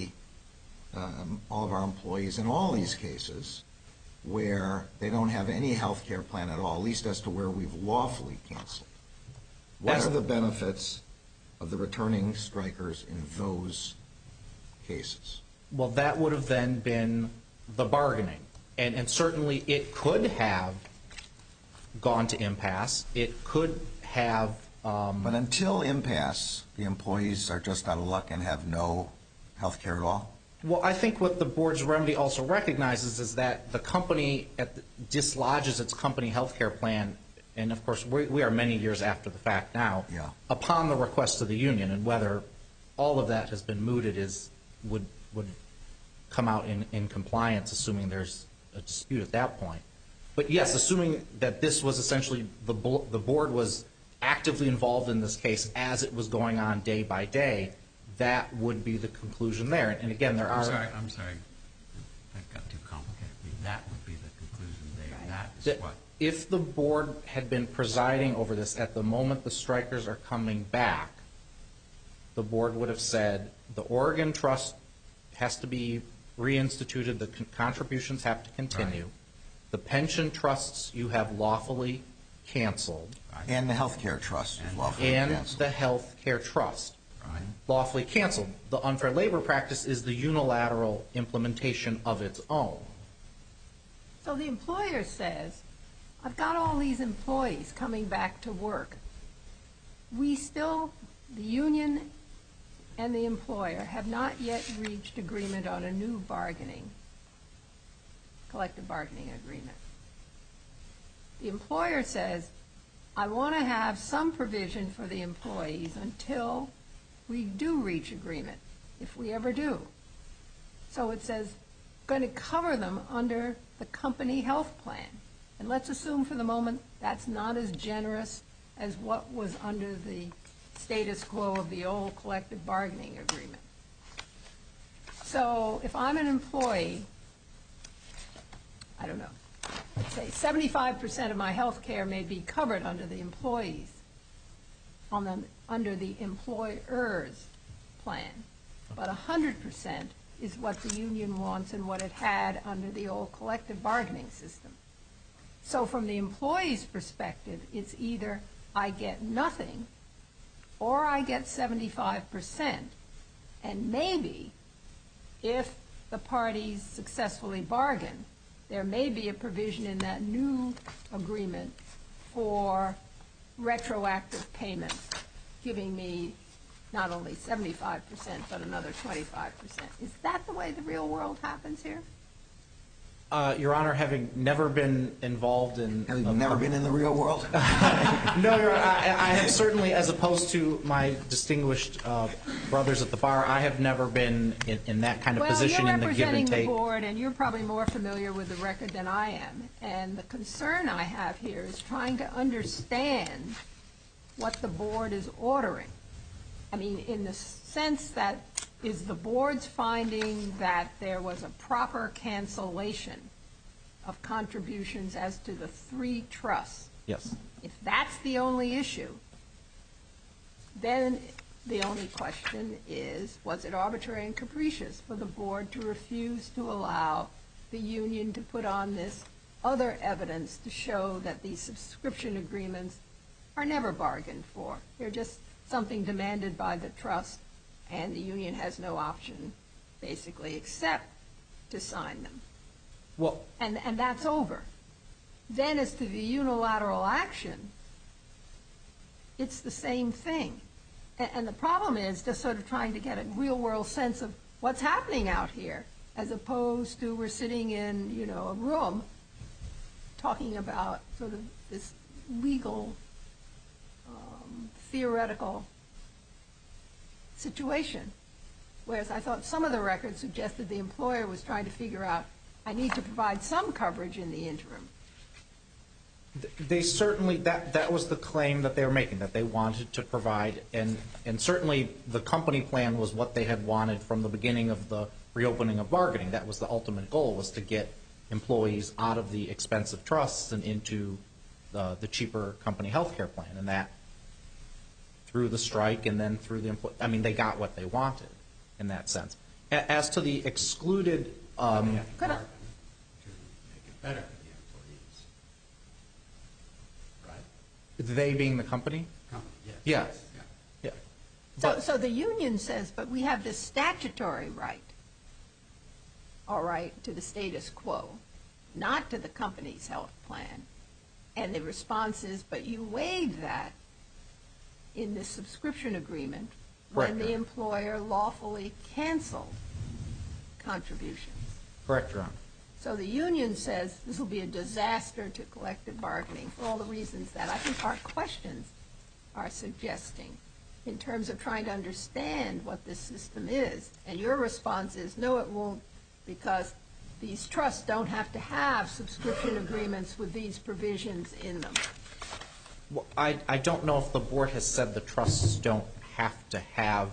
Speaker 2: all of our employees in all these cases where they don't have any health care plan at all, at least as to where we've lawfully canceled? What are the benefits of the returning strikers in those cases?
Speaker 7: Well, that would have then been the bargaining. And certainly it could have gone to impasse. It could have...
Speaker 2: But until impasse, the employees are just out of luck and have no health care at all?
Speaker 7: Well, I think what the board's remedy also recognizes is that the company dislodges its company health care plan, and of course we are many years after the fact now, upon the request of the union, and whether all of that has been mooted would come out in compliance, assuming there's a dispute at that point. But yes, assuming that this was essentially, the board was actively involved in this case as it was going on day by day, that would be the conclusion there. And again, there are...
Speaker 5: I'm sorry. That got too complicated. That would be the conclusion there. That is what?
Speaker 7: If the board had been presiding over this at the moment the strikers are coming back, the board would have said the Oregon Trust has to be reinstituted, the contributions have to continue, the pension trusts you have lawfully canceled,
Speaker 2: and the health care trust is lawfully
Speaker 7: and
Speaker 2: canceled.
Speaker 7: the health care trust lawfully canceled. The unfair labor practice is the unilateral implementation of its own.
Speaker 4: So the employer says, I've got all these employees coming back to work. We still, the union and the employer, have not yet reached agreement on a new collective bargaining agreement. The employer says, I want to have some provision for the employees until we do reach agreement, if we ever do. So it says, going to cover them under the company health plan. And let's assume for the moment that's not as generous as what was under the status quo of the old collective bargaining agreement. So if I'm an employee, I don't know, let's say 75% of my health care may be covered under the employees, under the employer's plan, but 100% is what the union wants and what it had under the old collective bargaining system. So from the employee's perspective, it's either I get nothing or I get 75%. And maybe if the parties successfully bargain, there may be a provision in that new agreement for retroactive payments, giving me not only 75%, but another 25%. Is that the way the real world happens here?
Speaker 7: Your Honor, having never been involved in...
Speaker 2: Have you never been in the real world?
Speaker 7: No, Your Honor, I have certainly, as opposed to my distinguished brothers at the bar, I have never been in that kind of position in the give and take.
Speaker 4: Well, you're representing the board, and you're probably more familiar with the record than I am. And the concern I have here is trying to understand what the board is ordering. I mean, in the sense that is the board's finding that there was a proper cancellation of contributions as to the 3 trusts.
Speaker 7: Yes.
Speaker 4: If that's the only issue, then The only question is, was it arbitrary and capricious for the board to refuse to allow the union to put on this other evidence to show that these subscription agreements are never bargained for? They're just something demanded by the trust, and the union has no option, basically, except to sign them.
Speaker 7: Well,
Speaker 4: And that's over. Then as to the unilateral action, it's the same thing. And the problem is just sort of trying to get a real-world sense of what's happening out here, as opposed to we're sitting in, you know, a room talking about sort of this legal, theoretical situation. Whereas I thought some of the records suggested the employer was trying to figure out, I need to provide some coverage in the interim.
Speaker 7: they certainly, that was the claim that they were making, that they wanted to provide, and certainly the company plan was what they had wanted from the beginning of the reopening of bargaining. That was the ultimate goal, was to get employees out of the expensive trusts and into the cheaper company health care plan, and that through the strike and then through the I mean, they got what they wanted in that sense. As to the excluded,
Speaker 5: They have to bargain to make it better for the employees, right?
Speaker 7: they being the company?
Speaker 5: Company, yes.
Speaker 7: Yes.
Speaker 5: Yeah.
Speaker 7: Yeah.
Speaker 4: So the union says, but we have this statutory right, all right, to the status quo, not to the company's health plan. And the response is, but you waived that in the subscription agreement when
Speaker 7: Correct.
Speaker 4: the employer lawfully canceled contributions.
Speaker 7: Correct, Your Honor.
Speaker 4: So the union says this will be a disaster to collective bargaining for all the reasons that I think our questions are suggesting in terms of trying to understand what this system is. And your response is, no, it won't, because these trusts don't have to have subscription agreements with these provisions in them.
Speaker 7: Well, I don't know if the board has said the trusts don't have to have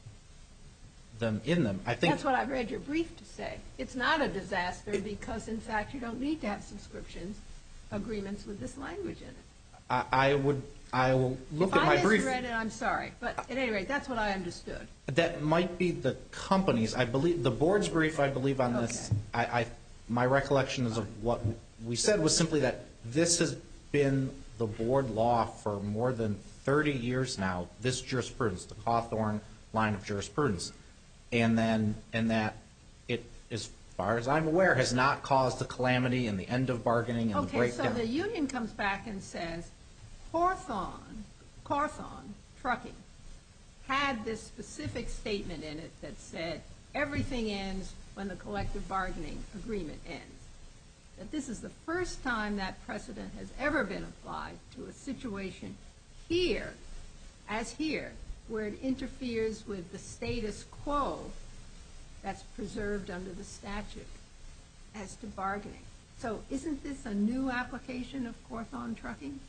Speaker 7: them in them. I think
Speaker 4: That's what I read your brief to say. It's not a disaster because, in fact, you don't need to have subscriptions agreements with this language in it.
Speaker 7: I will look at my
Speaker 4: If I
Speaker 7: brief.
Speaker 4: misread it, I'm sorry. But at any rate, that's what I understood.
Speaker 7: That might be the company's. I believe the board's brief, I believe on this, my recollection is of what we said was simply that this has been the board law for more than 30 years now, this jurisprudence, the Cawthorn line of jurisprudence, and that it, as far as I'm aware, has not caused the calamity and the end of bargaining and the
Speaker 4: Okay,
Speaker 7: breakdown.
Speaker 4: so the union comes back and says, Cawthorn Trucking had this specific statement in it that said everything ends when the collective bargaining agreement ends. That this is the first time that precedent has ever been applied to a situation here, as here, where it interferes with the status quo that's preserved under the statute as to bargaining. So isn't this a new application of Cawthorn Trucking?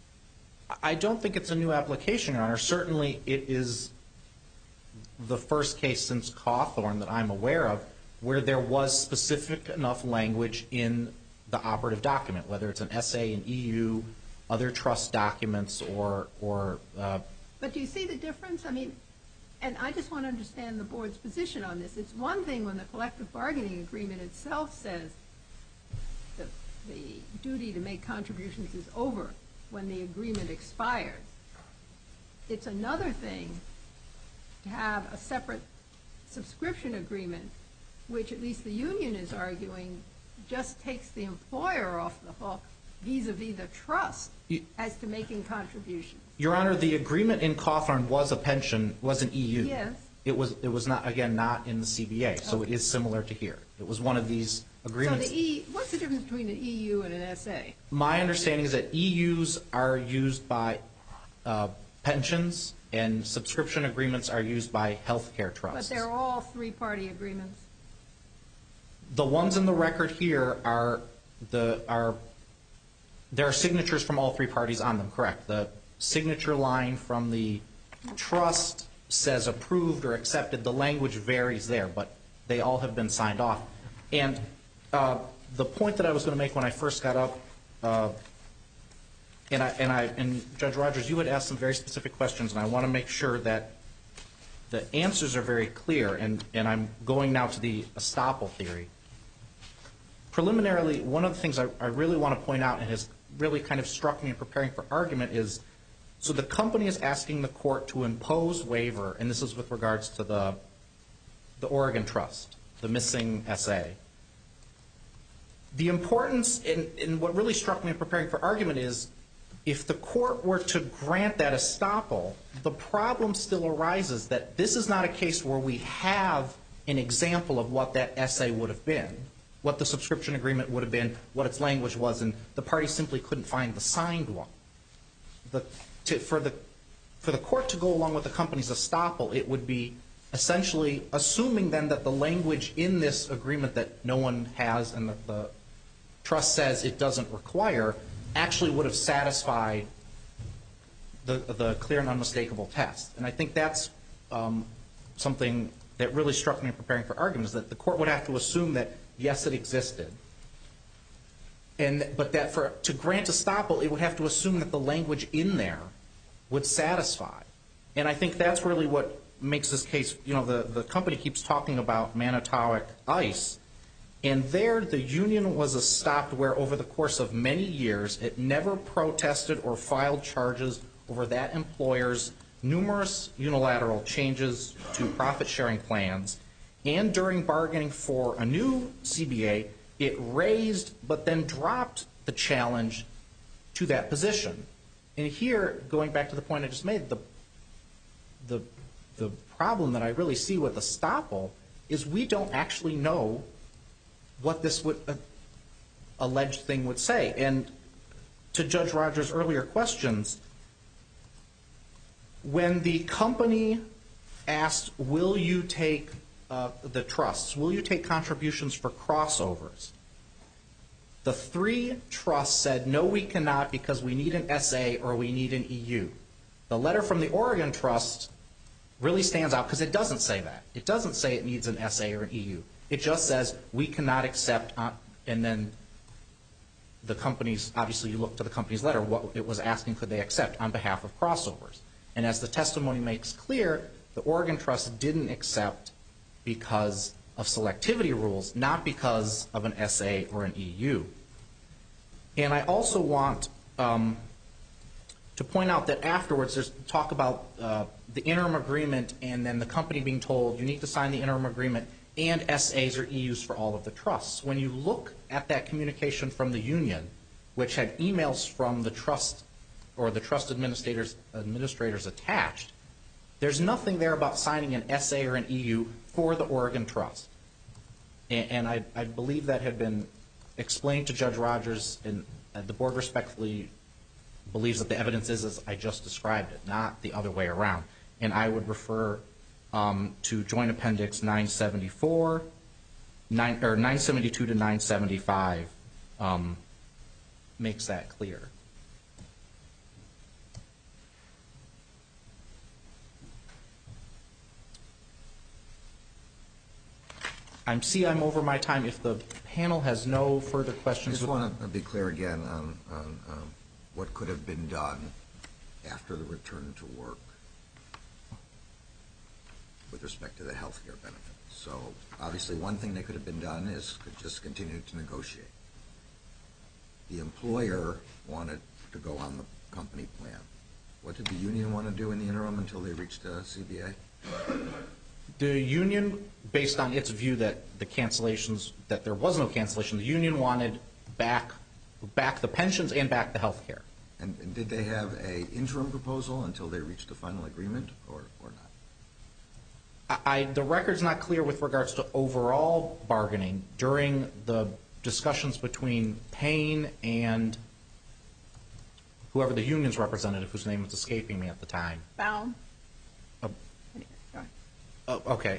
Speaker 7: I don't think it's a new application, Your Honor. Certainly it is the first case since Cawthorn that I'm aware of where there was specific enough language in the operative document, whether it's an SA, an EU, other trust documents, or
Speaker 4: But do you see the difference? I mean, and I just want to understand the board's position on this. It's one thing when the collective bargaining agreement itself says that the duty to make contributions is over when the agreement expires. It's another thing to have a separate subscription agreement, which at least the union is arguing just takes the employer off the hook vis-a-vis the trust as to making contributions.
Speaker 7: Your Honor, the agreement in Cawthorn was a pension, was an EU.
Speaker 4: Yes.
Speaker 7: It was not, again, not in the CBA, so it is similar to here. It was one of these agreements.
Speaker 4: So what's the difference between an EU and an SA?
Speaker 7: My understanding is that EUs are used by pensions and subscription agreements are used by healthcare trusts.
Speaker 4: But they're all three-party agreements.
Speaker 7: The ones in the record here there are signatures from all three parties on them, correct? The signature line from the trust says approved or accepted. The language varies there, but they all have been signed off. And the point that I was going to make when I first got up, and Judge Rogers, you had asked some very specific questions, and I want to make sure that the answers are very clear, and I'm going now to the estoppel theory. Preliminarily, one of the things I really want to point out and has really kind of struck me in preparing for argument is, so the company is asking the court to impose waiver, and this is with regards to the Oregon Trust, the missing SA. The importance, and what really struck me in preparing for argument is, if the court were to grant that estoppel, the problem still arises that this is not a case where we have an example of what that SA would have been, what the subscription agreement would have been, what its language was, and the party simply couldn't find the signed one. For the court to go along with the company's estoppel, it would be essentially assuming then that the language in this agreement that no one has and that the trust says it doesn't require actually would have satisfied the clear and unmistakable test. And I think that's something that really struck me in preparing for argument, is that the court would have to assume that, yes, it existed, but that to grant estoppel, it would have to assume that the language in there would satisfy. And I think that's really what makes this case, the company keeps talking about Manitowoc Ice, and there the union was estopped where over the course of many years it never protested or filed charges over that employer's numerous unilateral changes to profit-sharing plans, and during bargaining for a new CBA, it raised but then dropped the challenge to that position. And here, going back to the point I just made, the problem that I really see with estoppel is we don't actually know what this alleged thing would say. And to Judge Rogers' earlier questions, when the company asked, will you take the trusts, will you take contributions for crossovers, the three trusts said, no, we cannot because we need an SA or we need an EU. The letter from the Oregon Trust really stands out because it doesn't say that. It doesn't say it needs an SA or an EU. It just says we cannot accept, and then the companies, obviously you look to the company's letter, what it was asking could they accept on behalf of crossovers. And as the testimony makes clear, the Oregon Trust didn't accept because of selectivity rules, not because of an SA or an EU. And I also want to point out that afterwards there's talk about the interim agreement and then the company being told you need to sign the interim agreement and SAs or EUs for all of the trusts. When you look at that communication from the union, which had emails from the trust or the trust administrators attached, there's nothing there about signing an SA or an EU for the Oregon Trust. And I believe that had been explained to Judge Rogers, and the board respectfully believes that the evidence is as I just described it, not the other way around. And I would refer to Joint Appendix 974, 972 to 975 makes that clear. I'm over my time. If the panel has no further questions.
Speaker 2: I just want to be clear again on what could have been done after the return to work with respect to the health care benefits. So obviously one thing that could have been done is could just continue to negotiate. The employer wanted to go on the company plan. What did the union want to do in the interim until they reached a CBA?
Speaker 7: The union, based on its view that the cancellations, that there was no cancellation, the union wanted back the pensions and back the health care.
Speaker 2: And did they have an interim proposal until they reached a final agreement or not?
Speaker 7: The record's not clear with regards to overall bargaining. During the discussions between Payne and whoever the union's representative, whose name was escaping me at the time.
Speaker 4: Baum.
Speaker 7: Okay.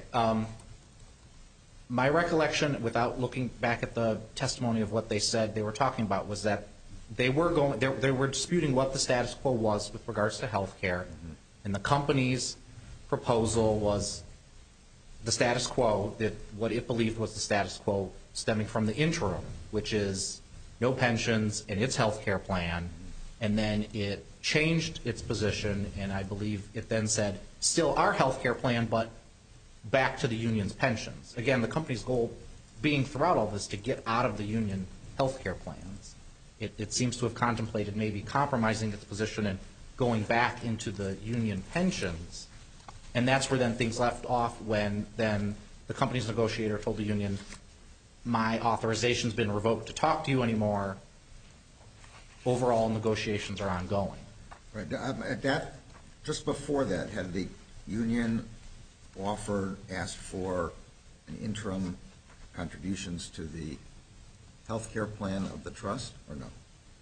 Speaker 7: My recollection, without looking back at the testimony of what they said they were talking about, was that they were disputing what the status quo was with regards to health care, and the company's proposal was the status quo, that what it believed was the status quo stemming from the interim, which is no pensions in its health care plan, and then it changed its position, and I believe it then said, still our health care plan, but back to the union's pensions. Again, the company's goal being throughout all this to get out of the union health care plans. It seems to have contemplated maybe compromising its position and going back into the union pensions, and that's where then things left off when then the company's negotiator told the union, my authorization's been revoked to talk to you anymore. Overall negotiations are ongoing.
Speaker 2: Right. Just before that, had the union asked for an interim contributions to the health care plan of the trust, or no?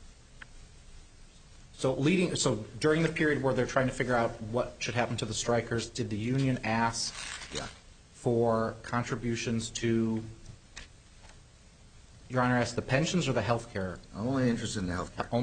Speaker 7: So during the period where they're trying to figure out what should happen to the strikers, did the union ask for contributions to, Your Honor, asked the pensions or the health care?
Speaker 2: I'm only interested in the health care.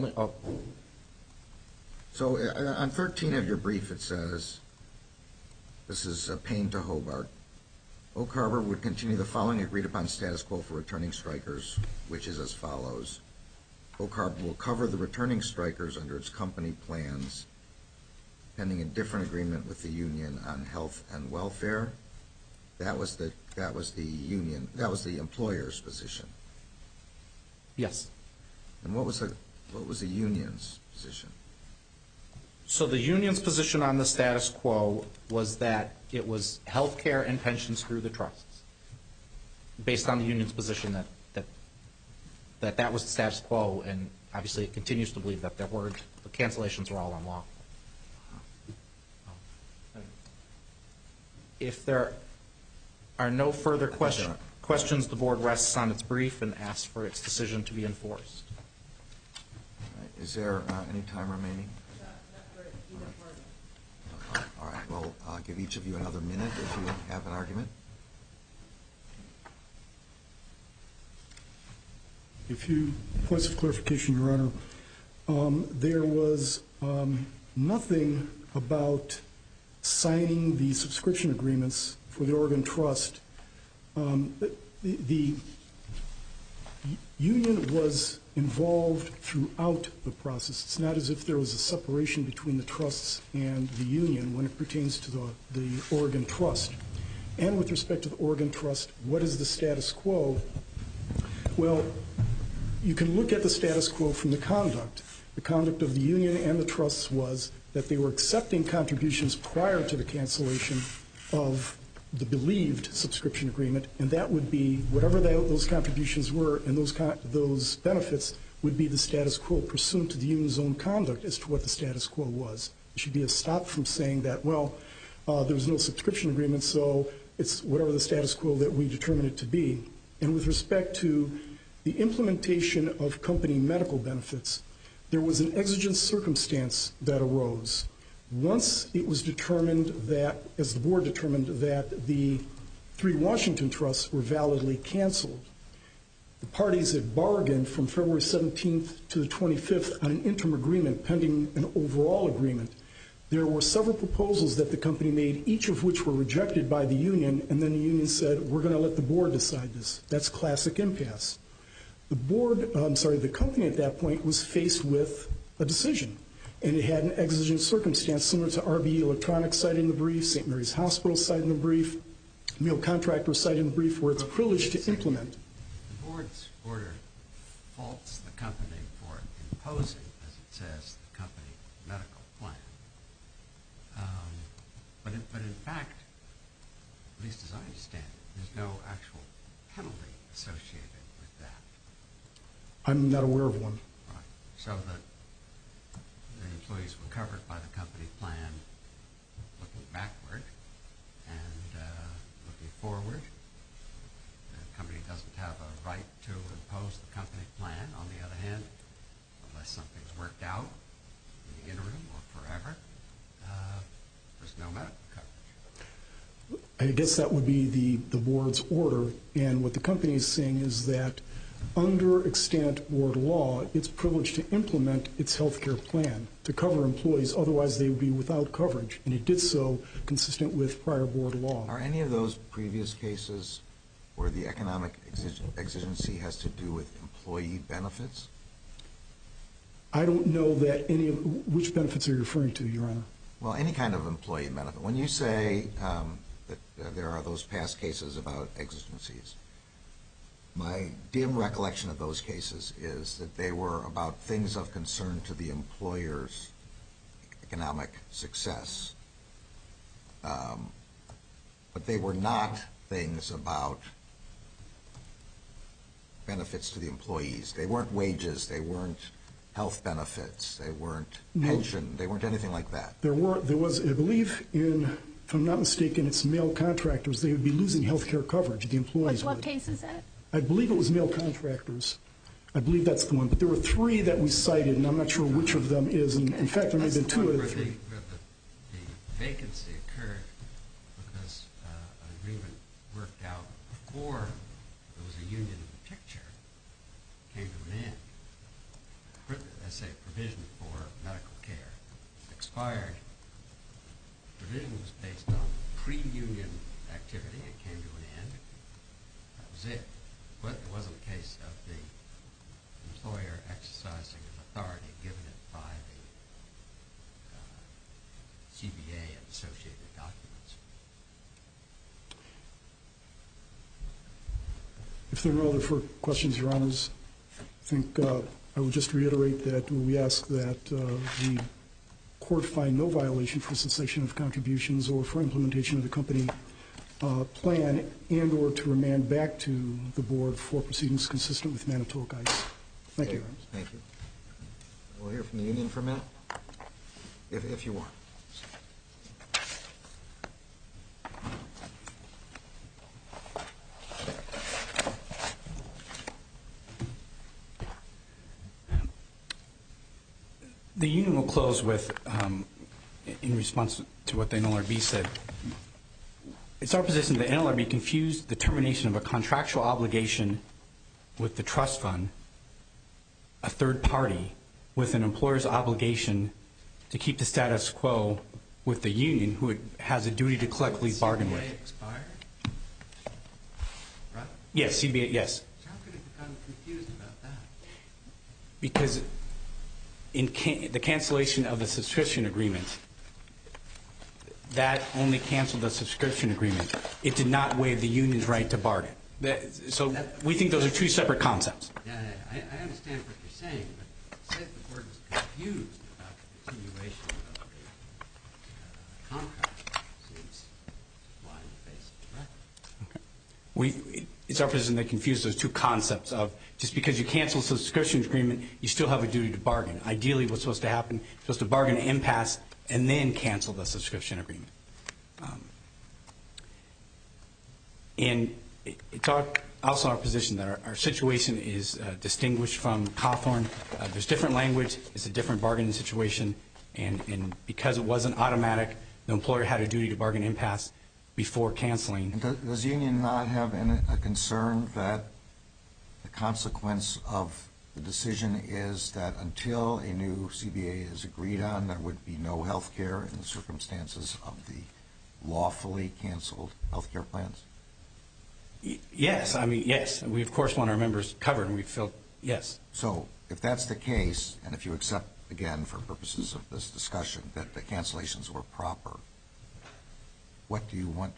Speaker 2: So on 13 of your brief it says, this is Payne to Hobart, Oak Harbor would continue the following agreed upon status quo for returning strikers, which is as follows. Oak Harbor will cover the returning strikers under its company plans, pending a different agreement with the union on health and welfare. That was the employer's position.
Speaker 7: Yes.
Speaker 2: And what was the union's position?
Speaker 7: So the union's position on the status quo was that it was health care and pensions through the trusts, based on the union's position that was the status quo, and obviously it continues to believe that the cancellations were all unlawful. If there are no further questions, the board rests on its brief and asks for its decision to be enforced.
Speaker 2: All right. Is there any time remaining? All right. Well, I'll give each of you another minute if you have an argument.
Speaker 3: A few points of clarification, Your Honor. There was nothing about signing the subscription agreements for the Oregon Trust. The union was involved throughout the process. It's not as if there was a separation between the trusts and the union when it pertains to the Oregon Trust. And with respect to the Oregon Trust, what is the status quo? Well, you can look at the status quo from the conduct. The conduct of the union and the trusts was that they were accepting contributions prior to the cancellation of the believed subscription agreement, and that would be whatever those contributions were, and those benefits would be the status quo pursuant to the union's own conduct as to what the status quo was. There should be a stop from saying that, well, there was no subscription agreement, so it's whatever the status quo that we determine it to be. And with respect to the implementation of company medical benefits, there was an exigent circumstance that arose. Once it was determined that, as the board determined, that the 3 Washington trusts were validly canceled, the parties had bargained from February 17th to the 25th on an interim agreement pending an overall agreement. There were several proposals that the company made, each of which were rejected by the union, and then the union said, we're going to let the board decide this. That's classic impasse. The company at that point was faced with a decision, and it had an exigent circumstance similar to RBE Electronics cited in the brief, St. Mary's Hospital cited in the brief, Meal Contractor cited in the brief, where it's privileged to implement.
Speaker 5: The board's order faults the company for imposing, as it says, the company medical plan. But in fact, at least as I understand it, there's no actual penalty associated with that.
Speaker 3: I'm not aware of one.
Speaker 5: Right. So the employees were covered by the company plan looking backward and looking forward. The company doesn't have a right to impose the company plan. On the other hand, unless something's worked out in the interim or forever, there's no medical coverage.
Speaker 3: I guess that would be the board's order, and what the company is saying is that under extant board law, it's privileged to implement its health care plan to cover employees, otherwise they would be without coverage, and it did so consistent with prior board law.
Speaker 2: Are any of those previous cases where the economic exigency has to do with employee benefits?
Speaker 3: I don't know that which benefits are you referring to, Your Honor?
Speaker 2: Well, any kind of employee benefit. When you say that there are those past cases about exigencies, my dim recollection of those cases is that they were about things of concern to the employer's economic success. But they were not things about benefits to the employees. They weren't wages. They weren't health benefits. They weren't pension. They weren't anything like that.
Speaker 3: There was, I believe, if I'm not mistaken, it's male contractors. They would be losing health care coverage, the employees would.
Speaker 4: What case is that?
Speaker 3: I believe it was male contractors. I believe that's the one. But there were three that we cited, and I'm not sure which of them is. And in fact, there may have been two of the three.
Speaker 5: The vacancy occurred because an agreement worked out before there was a union in the picture came to an end. Let's say provision for medical care expired. Provision was based on pre-union activity. It came to an end. That was it. But it wasn't a case of the employer exercising an authority given it by the CBA and associated documents.
Speaker 3: If there are no other questions, Your Honors, I think I would just reiterate that we ask that the court find no violation for cessation of contributions or for implementation of the company plan and or to remand back to the board for proceedings consistent with Manitowoc ICE. Thank you, Your Honors.
Speaker 2: Thank you. We'll hear from the union for a minute, if you want.
Speaker 6: The union will close with, in response to what the NLRB said, it's our position that NLRB confused the termination of a contractual obligation with the trust fund, a third party, with an employer's obligation to keep the status quo with the union, who has a duty to collectively bargain with.
Speaker 5: CBA expired? Right?
Speaker 6: Yes, CBA, yes.
Speaker 5: So how could it have gotten confused about that?
Speaker 6: Because in the cancellation of the subscription agreement, that only canceled the subscription agreement. It did not waive the union's right to bargain. So we think those are two separate concepts.
Speaker 5: Yeah, I understand what you're saying, but say the board was confused about the continuation of the contract. Seems fly in the face of the record.
Speaker 6: It's our position they confuse those two concepts of just because you cancel a subscription agreement, you still have a duty to bargain. Ideally, what's supposed to happen, you're supposed to bargain an impasse and then cancel the subscription agreement. And it's also our position that our situation is distinguished from Cawthorn. There's different language. It's a different bargaining situation. And because it wasn't automatic, the employer had a duty to bargain impasse before canceling.
Speaker 2: And does the union not have a concern that the consequence of the decision is that until a new CBA is agreed on, there would be no health care in the circumstances of the lawfully canceled health care plans?
Speaker 6: Yes. I mean, yes. We, of course, want our members covered, and we feel yes.
Speaker 2: So if that's the case, and if you accept, again, for purposes of this discussion, that the cancellations were proper, what do you want?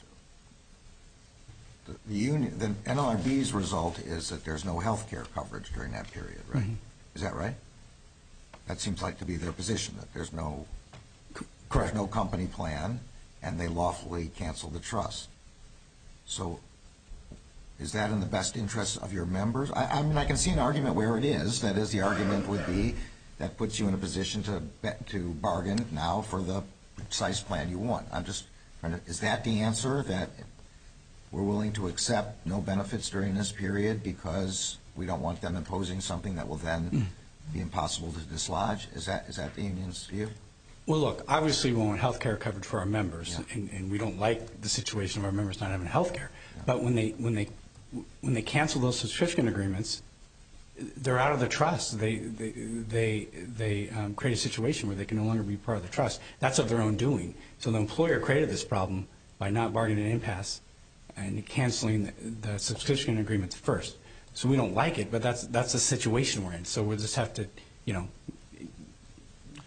Speaker 2: The union, the NLRB's result is that there's no health care coverage during that period, right? Mm-hmm. Is that right? That seems like to be their position, that there's no company plan, and they lawfully cancel the trust. So is that in the best interest of your members? I mean, I can see an argument where it is. That is, the argument would be that puts you in a position to bargain now for the precise plan you want. I'm just trying to, is that the answer, that we're willing to accept no benefits during this period because we don't want them imposing something that will then be impossible to dislodge? Is that the union's view?
Speaker 6: Well, look, obviously we want health care coverage for our members, and we don't like the situation of our members not having health care. Yeah. But when they cancel those subscription agreements, they're out of the trust. They create a situation where they can no longer be part of the trust. That's of their own doing. So the employer created this problem by not bargaining an impasse and canceling the subscription agreements first. So we don't like it, but that's the situation we're in. So we'll just have to,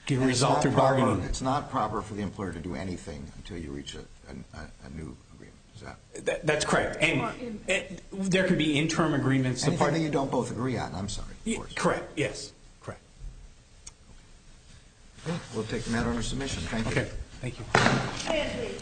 Speaker 6: get
Speaker 2: And
Speaker 6: resolved through bargaining.
Speaker 2: It's not proper for the employer to do anything until you reach a new agreement. Is that?
Speaker 6: That's correct. And there can be interim agreements.
Speaker 2: Anything that you don't both agree on, I'm sorry, of course.
Speaker 6: Correct, yes, correct.
Speaker 2: Okay. We'll take the matter under submission. Thank you.
Speaker 6: Okay, thank you.